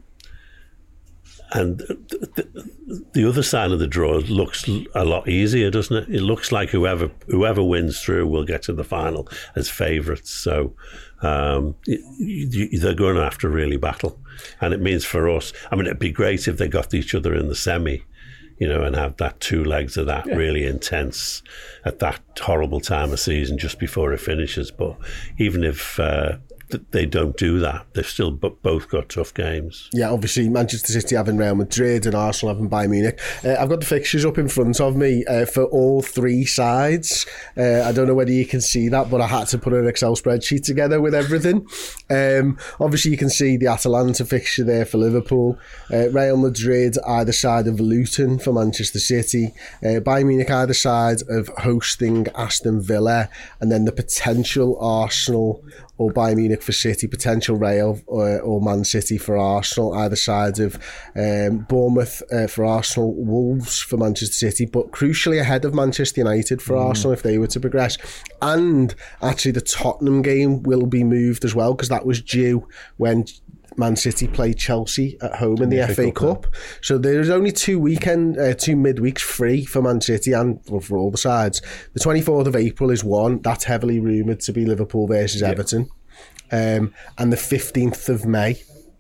and the, the other side of the draw looks a lot easier, doesn't it? It looks like whoever whoever wins through will get to the final as favourites. So um, you, you, they're going to have to really battle. And it means for us, I mean, it'd be great if they got each other in the semi, you know, and have that two legs of that yeah. really intense at that horrible time of season just before it finishes. But even if uh, they don't do that, they've still both got tough games. Yeah, obviously Manchester City having Real Madrid and Arsenal having Bayern Munich. Uh, I've got the fixtures up in front of me uh, for all three sides. Uh, I don't know whether you can see that, but I had to put an Excel spreadsheet together with everything. Um, obviously you can see the Atalanta fixture there for Liverpool, uh, Real Madrid either side of Luton for Manchester City, uh, Bayern Munich either side of hosting Aston Villa, and then the potential Arsenal or Bayern Munich for City, potential Real or, or Man City for Arsenal, either side of um, Bournemouth uh, for Arsenal, Wolves for Manchester City, but crucially ahead of Manchester United for mm. Arsenal if they were to progress. And actually the Tottenham game will be moved as well, because that was due when Man City played Chelsea at home in the F A Cup. So there's only two weekend, uh, two midweeks free for Man City and well, for all the sides. The twenty-fourth of April is one. That's heavily rumoured to be Liverpool versus yeah. Everton. Um, and the fifteenth of May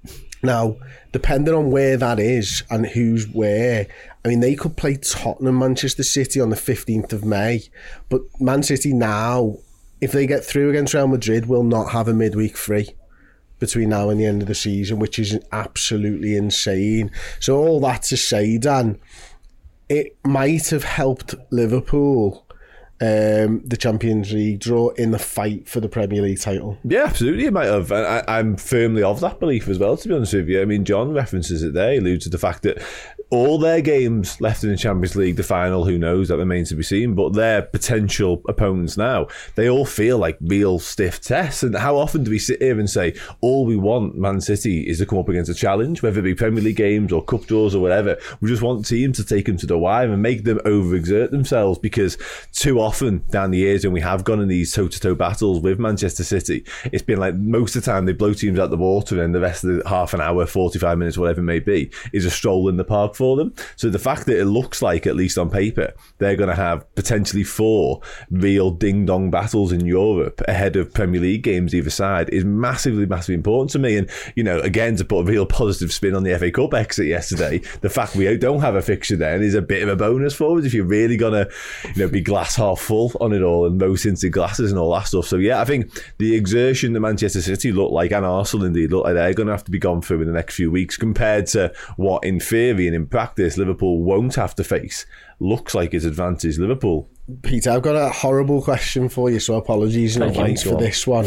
Now, depending on where that is and who's where, I mean, they could play Tottenham, Manchester City on the fifteenth of May, but Man City now, if they get through against Real Madrid, will not have a midweek free between now and the end of the season, which is absolutely insane. So all that to say, Dan, it might have helped Liverpool, um, the Champions League draw, in the fight for the Premier League title. Yeah, absolutely, it might have. I, I'm firmly of that belief as well, to be honest with you. I mean, John references it there, he alludes to the fact that all their games left in the Champions League, the final, who knows, that remains to be seen, but their potential opponents now, they all feel like real stiff tests. And how often do we sit here and say, all we want Man City is to come up against a challenge, whether it be Premier League games or cup draws or whatever. We just want teams to take them to the wire and make them overexert themselves, because too often down the years when we have gone in these toe-to-toe battles with Manchester City, it's been like most of the time they blow teams out the water, and the rest of the half an hour, forty-five minutes, whatever it may be, is a stroll in the park for them. So the fact that it looks like, at least on paper, they're going to have potentially four real ding-dong battles in Europe ahead of Premier League games either side is massively, massively important to me. And, you know, again, to put a real positive spin on the F A Cup exit yesterday, the fact we don't have a fixture then is a bit of a bonus for us if you're really going to, you know, be glass half full on it all and rose-tinted glasses and all that stuff. So, yeah, I think the exertion that Manchester City look like, and Arsenal indeed look like, they're going to have to be gone through in the next few weeks, compared to what, in theory and in practice, Liverpool won't have to face, looks like it's advantage Liverpool. Peter, I've got a horrible question for you, so apologies in advance for this one.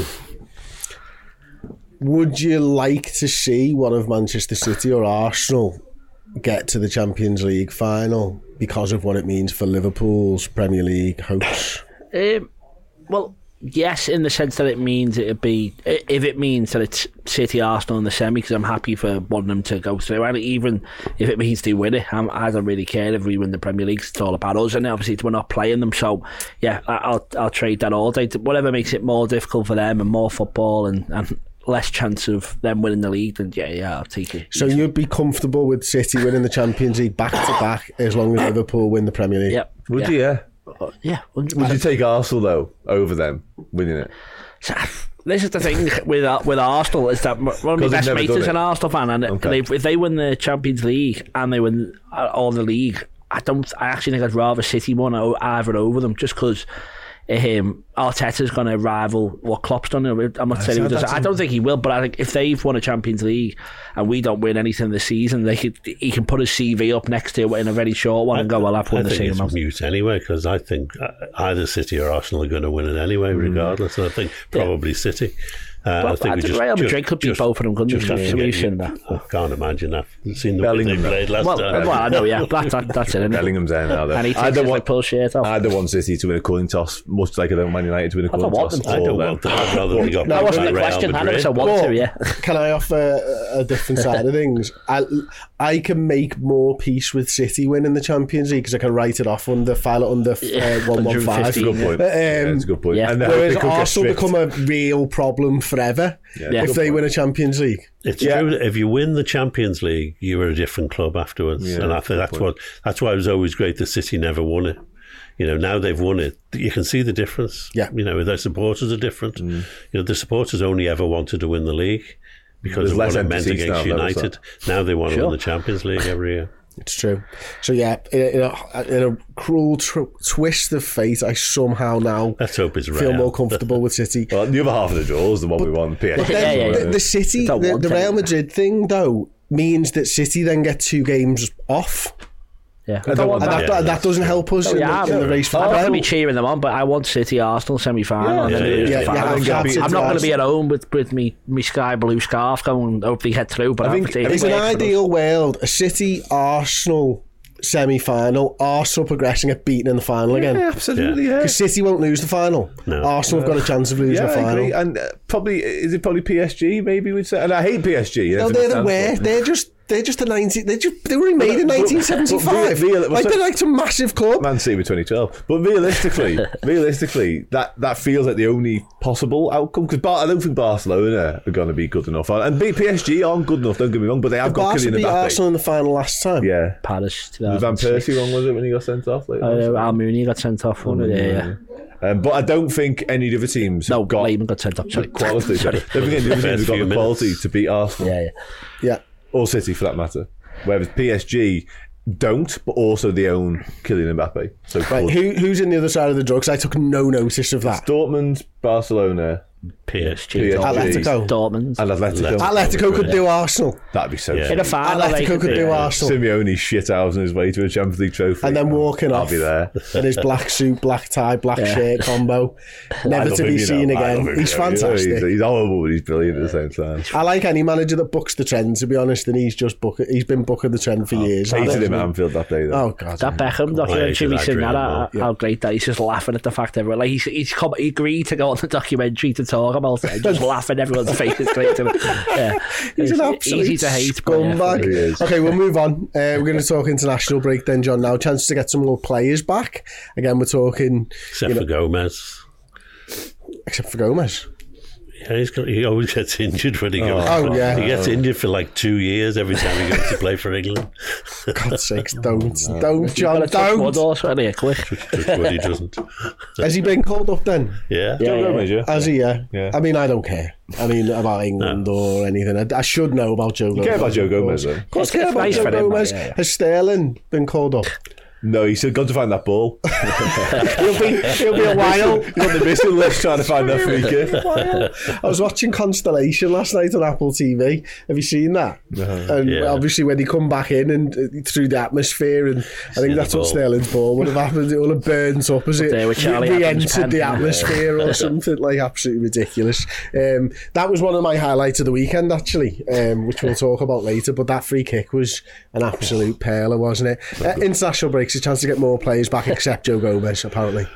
Would you like to see one of Manchester City or Arsenal get to the Champions League final because of what it means for Liverpool's Premier League hopes? Um, well, yes, in the sense that it means it'd be, if it means that it's City, Arsenal in the semi, because I'm happy for one of them to go through, and even if it means they win it, I'm, I don't really care if we win the Premier League. It's all about us, and obviously we're not playing them, so yeah, I'll I'll trade that all day. Whatever makes it more difficult for them and more football and, and less chance of them winning the league, then yeah, yeah, I'll take it. So you'd be comfortable with City winning the Champions League back to back as long as Liverpool win the Premier League? Yep. Would yeah. you? Yeah. Uh, yeah. one hundred percent. Would you take Arsenal though over them winning it? So, this is the thing with with Arsenal, is that one of my best mates is an Arsenal fan, and okay. they, if they win the Champions League and they win all the league, I don't. I actually think I'd rather City win either over them, just because um, Arteta's going to rival what Klopp's done. I'm not saying he does. I don't think he will, but I think if they've won a Champions League and we don't win anything this season, they could, he can put his C V up next to it in a very short one I, and go, well, I've won I the think same it's amount. Mute anyway, because I think either City or Arsenal are going to win it anyway, regardless. Mm. And I think probably yeah. City. Uh, well, I think I we just, Real Madrid just, could beat just, both of them, couldn't they? Solution. I can't imagine that. I've seen the way they played last well, time. Well, I know, yeah. That, that, that's it, isn't it? Bellingham's there now, though. And he takes his like, pull shirt off. I don't want City to win a coin toss, much like I don't want Man United to win a coin toss. I don't want them. I'd rather they got that wasn't the question. I never said want to, yeah. Can I offer a different side of things? I, I can make more peace with City winning the Champions League because I can write it off under, file it under uh, one one five. That's a good point. Um, yeah, that's a good point. Yeah. And whereas Arsenal become a real problem forever yeah, if they win a Champions League. It's yeah. true. If you win the Champions League, you were a different club afterwards, yeah, and I think that's point. what that's why it was always great that City never won it. You know, now they've won it, you can see the difference. Yeah. You know, their supporters are different. Mm. You know, the supporters only ever wanted to win the league because There's of what it meant against now, United. Now they want sure. to win the Champions League every year. It's true. So yeah, in a, in a, in a cruel tr- twist of fate, I somehow now Let's hope it's feel Real. more comfortable with City. Well, the other half of the draw is the one but, we won. P S G. But then yeah, yeah, the, yeah. the City, the, the Real Madrid thing though, means that City then get two games off. Yeah, and, and that, yeah, that, that doesn't help us in, yeah, the, in the race for I'm the not going to be cheering them on, but I want City Arsenal semi final. Yeah, yeah, yeah, yeah, yeah, I'm, I'm not going to be at home with with me me sky blue scarf going. Hopefully get through. But I think it's an ideal world. A City Arsenal semi final. Arsenal progressing, get beaten in the final yeah, again. Absolutely, yeah. Because City won't lose the final. No. Arsenal have got a chance of losing yeah, the final. I agree. And uh, probably is it probably P S G? Maybe we'd say. And I hate P S G. No, they're the worst. They're just. They're just a nineteen. They just they were made in nineteen seventy-five. Real, real, like they're like some massive club. Man City with twenty twelve. But realistically, realistically, that, that feels like the only possible outcome because Bar- I don't think Barcelona are going to be good enough, and P S G aren't good enough. Don't get me wrong, but they have the got Kylian Mbappe. Beat Arsenal in the final last time. Yeah, Paris. Was Van Persie wrong? Was it when he got sent off? Like, uh, Almunia got sent off. One, yeah, yeah. Um, but I don't think any of the other teams No, have got Lehman got sent off. the Sorry. quality. Sorry. I don't think any of the other teams have got Few the minutes. quality to beat Arsenal. Yeah, yeah. Yeah. Or City for that matter. Whereas P S G don't, but also they own Kylian Mbappe. So Right, who, who's in the other side of the draw? Because I took no notice of that. Dortmund, Barcelona, P S G. P S G, Atletico. Dortmund. and Atletico. Atletico could do Arsenal. That'd be so Yeah. In a fun. final, they Atletico could do it. Arsenal. Simeone shit out on his way to a Champions League trophy. And then walking I'll off be there. in his black suit, black tie, black shirt combo. I Never love to him, be you know. seen I love again. him, He's you know. fantastic. He's, he's horrible, but he's brilliant at the same time. I like any manager that books the trend, to be honest, and he's just book he's been booking the trend for years. Hated him at Anfield that day, though. Oh, God. That Beckham documentary, we that seen that, dream, how, yeah. how great that he's just laughing at the fact that everyone, like, he's, he's come, he agreed to go on the documentary to talk about it and just laughing, everyone's face is great to him. Yeah. He's It's an absolute easy to hate, but yeah, scumbag. He is. Okay, we'll move on. Uh, we're going to talk international break then, John. Now, chance to get some more players back. Again, we're talking, Except you know, for Gomez. except for Gomez. Yeah, he's got, he always gets injured when he goes. Oh, yeah. He gets injured for like two years every time he goes to play for England. God's sakes, don't, don't, John, You've got to touch wood don't. also, yeah, quick. Touch wood, he doesn't. Has he been called up then? Yeah. Yeah, Joe yeah. Gomez, yeah. Has he, yeah? Yeah. I mean, I don't care. I mean, about England or anything. I, I should know about Joe Gomez. You care about Joe of course. Gomez, though? Of course, It's- care it's about nice Joe for him, Gomez. yeah, yeah. Has Sterling been called up? No, he's still got to find that ball. He'll be, he'll be a while. He's on the missing list trying to find that free kick. I was watching Constellation last night on Apple T V. Have you seen that? And Yeah. obviously, when he come back in and uh, through the atmosphere, and I think the that's what ball. Sterling's ball would have happened. It would have burnt up as it there with Charlie re- Adams' re-entered the pen. atmosphere or something like absolutely ridiculous. Um, that was one of my highlights of the weekend, actually, um, which we'll talk about later. But that free kick was an absolute perler, wasn't it? Uh, international breaks, a chance to get more players back, except Joe Gomez, apparently.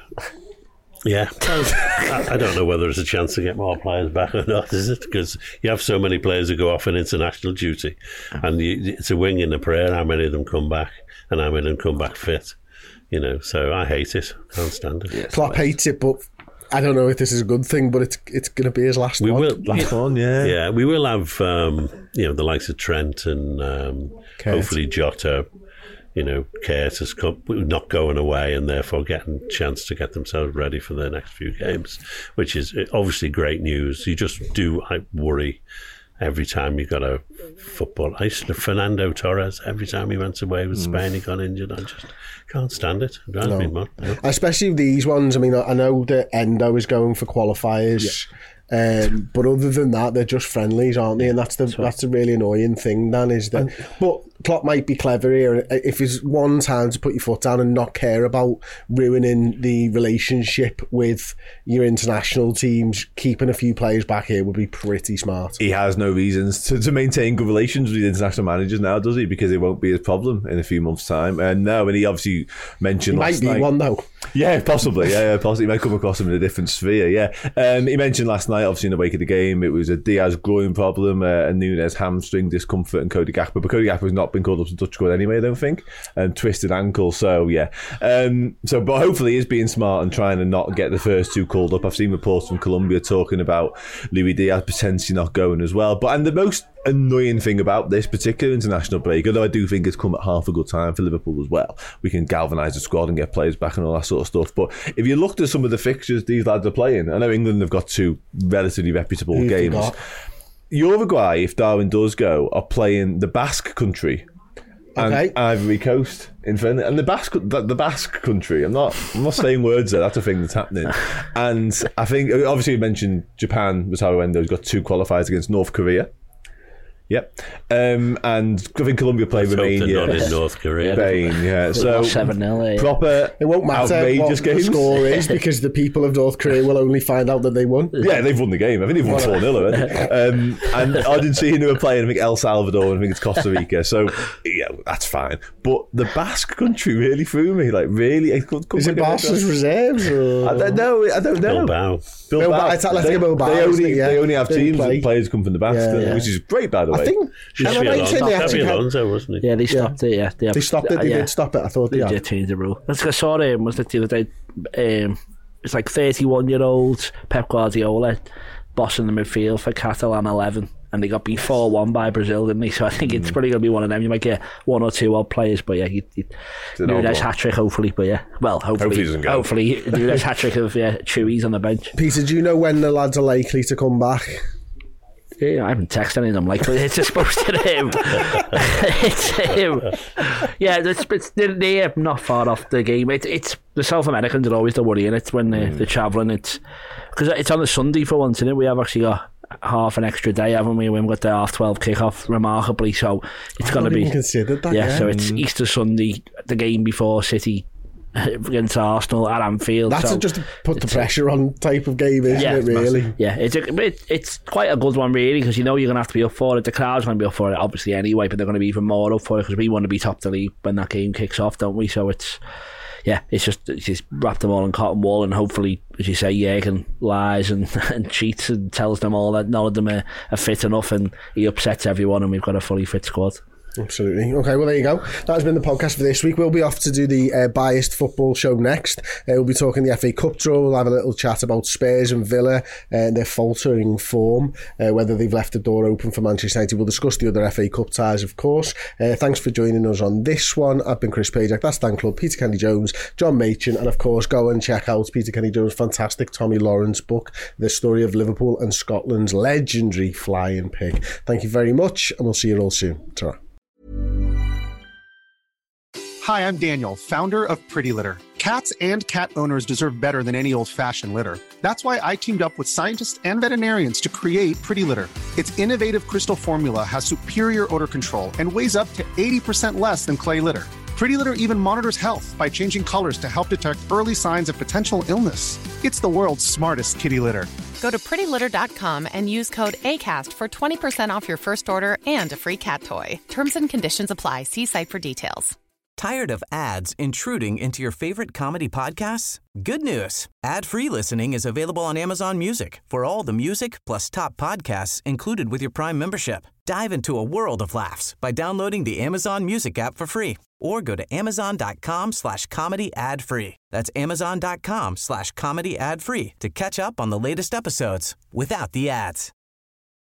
Yeah. I, I don't know whether there's a chance to get more players back or not, is it? Because you have so many players who go off on international duty, and you, it's a wing in a prayer how many of them come back and how many of them come back fit. You know, so I hate it. Can't stand it. Klopp hates it, but I don't know if this is a good thing, but it's it's going to be his last We one. will. Last one, yeah. Yeah, we will have, um, you know, the likes of Trent and um, Kurt. hopefully Jota, you know, Curtis come, not going away and therefore getting a chance to get themselves ready for their next few games, which is obviously great news. You just do I worry every time you got a football. I used to Fernando Torres, every time he went away with Spain, he got injured. I just can't stand it. It drives me mad. Especially these ones. I mean, I know that Endo is going for qualifiers, um, but other than that, they're just friendlies, aren't they? And that's the that's the really annoying thing, Dan, is that. But Klopp might be clever here. If there's one time to put your foot down and not care about ruining the relationship with your international teams, keeping a few players back here would be pretty smart. He has no reasons to, to maintain good relations with the international managers now, does he? Because it won't be his problem in a few months' time. And no, and he obviously mentioned He last might be night. one though. Yeah, possibly. Yeah, yeah, possibly. He might come across him in a different sphere. Yeah, um, he mentioned last night, obviously in the wake of the game, it was a Diaz groin problem, uh, a Nunes hamstring discomfort, and Cody Gakpo. But Cody Gakpo has not been called up to Dutch squad anyway, I don't think, and twisted ankle. So yeah, um, so but hopefully he's being smart and trying to not get the first two called up. I've seen reports from Colombia talking about Luis Diaz potentially not going as well. But and the most annoying thing about this particular international break, although I do think it's come at half a good time for Liverpool as well, we can galvanise the squad and get players back and all that sort of stuff. But if you looked at some of the fixtures these lads are playing, I know England have got two relatively reputable Who've they games. got? Uruguay, if Darwin does go, are playing the Basque country and Okay. Ivory Coast in Finland, and the Basque, the, the Basque country. I'm not, I'm not saying words there. That's a thing that's happening. And I think, obviously, you mentioned Japan. Wataru Endo's got two qualifiers against North Korea. Yep, um, and I think Colombia play Let's hope they're Romania, not in North Korea. Spain. Yeah, so seven nil. proper. It won't matter outrageous what games. the score is because the people of North Korea will only find out that they won. Yeah, they've won the game. I think they've won four nil already. Um, and Argentina are playing, I think, El Salvador, and I think it's Costa Rica. So, yeah, that's fine. But the Basque country really threw me. Like, really? It could, could Is it make a Barca's difference. reserves? Or? I don't know. I don't know. Bilbao. Bilbao, it's Atletico they, Bilbao, they isn't only, it? Yeah. they only have They teams play. and players come from the Basque, Yeah, yeah. which is great, by the way. I think. Am I right in saying they actually Xabi had- Alonso, wasn't he? Yeah, they stopped it. Yeah, They stopped it. They yeah. did stop it. I thought They they did had. change the rule. That's 'cause I saw him. Was it the other day? Um, it's like thirty-one year old Pep Guardiola bossing the midfield for Catalan eleven and they got beat four one by Brazil, didn't they? So I think mm. it's probably going to be one of them. You might get one or two odd players, but yeah, you, you, Nunes hat-trick, hopefully, but yeah, well, hopefully, hopefully, hopefully Nunes hat-trick of yeah, Chewy's on the bench. Peter, do you know when the lads are likely to come back? Yeah, I haven't texted any of them like it's supposed to him. It's him. Yeah, it's, it's, they're not far off the game. It, it's the South Americans are always the worry in it when they're, mm. they're travelling. It's because it's on a Sunday for once, isn't it? We have actually got half an extra day, haven't we? We've got the half twelve kickoff, remarkably. So it's going to be considered that. Yeah, yeah, so it's Easter Sunday, the game before City against Arsenal at Anfield. That's so just to put the pressure on type of game, isn't yeah, it, really? Massive. Yeah, it's, a, it, it's quite a good one, really, because you know you're going to have to be up for it. The crowd's going to be up for it, obviously, anyway, but they're going to be even more up for it because we want to be top of the league when that game kicks off, don't we? So it's, yeah, it's just, it's just wrap them all in cotton wool and hopefully, as you say, Jürgen lies and, and cheats and tells them all that none of them are, are fit enough and he upsets everyone and we've got a fully fit squad. Absolutely. Okay, well, there you go. That has been the podcast for this week. We'll be off to do the uh, biased football show next. Uh, we'll be talking the F A Cup draw. We'll have a little chat about Spurs and Villa uh, and their faltering form, uh, whether they've left the door open for Manchester United. We'll discuss the other F A Cup ties, of course. Uh, thanks for joining us on this one. I've been Chris Pajak. That's Dan Club, Peter Kenny Jones, John Machin, and of course, go and check out Peter Kenny Jones' fantastic Tommy Lawrence book, The Story of Liverpool and Scotland's legendary flying pig. Thank you very much, and we'll see you all soon. Ta-ra. Hi, I'm Daniel, founder of Pretty Litter. Cats and cat owners deserve better than any old-fashioned litter. That's why I teamed up with scientists and veterinarians to create Pretty Litter. Its innovative crystal formula has superior odor control and weighs up to eighty percent less than clay litter. Pretty Litter even monitors health by changing colors to help detect early signs of potential illness. It's the world's smartest kitty litter. Go to pretty litter dot com and use code ACAST for twenty percent off your first order and a free cat toy. Terms and conditions apply. See site for details. Tired of ads intruding into your favorite comedy podcasts? Good news. Ad-free listening is available on Amazon Music for all the music plus top podcasts included with your Prime membership. Dive into a world of laughs by downloading the Amazon Music app for free or go to amazon.com slash comedy ad free. That's amazon.com slash comedy ad free to catch up on the latest episodes without the ads.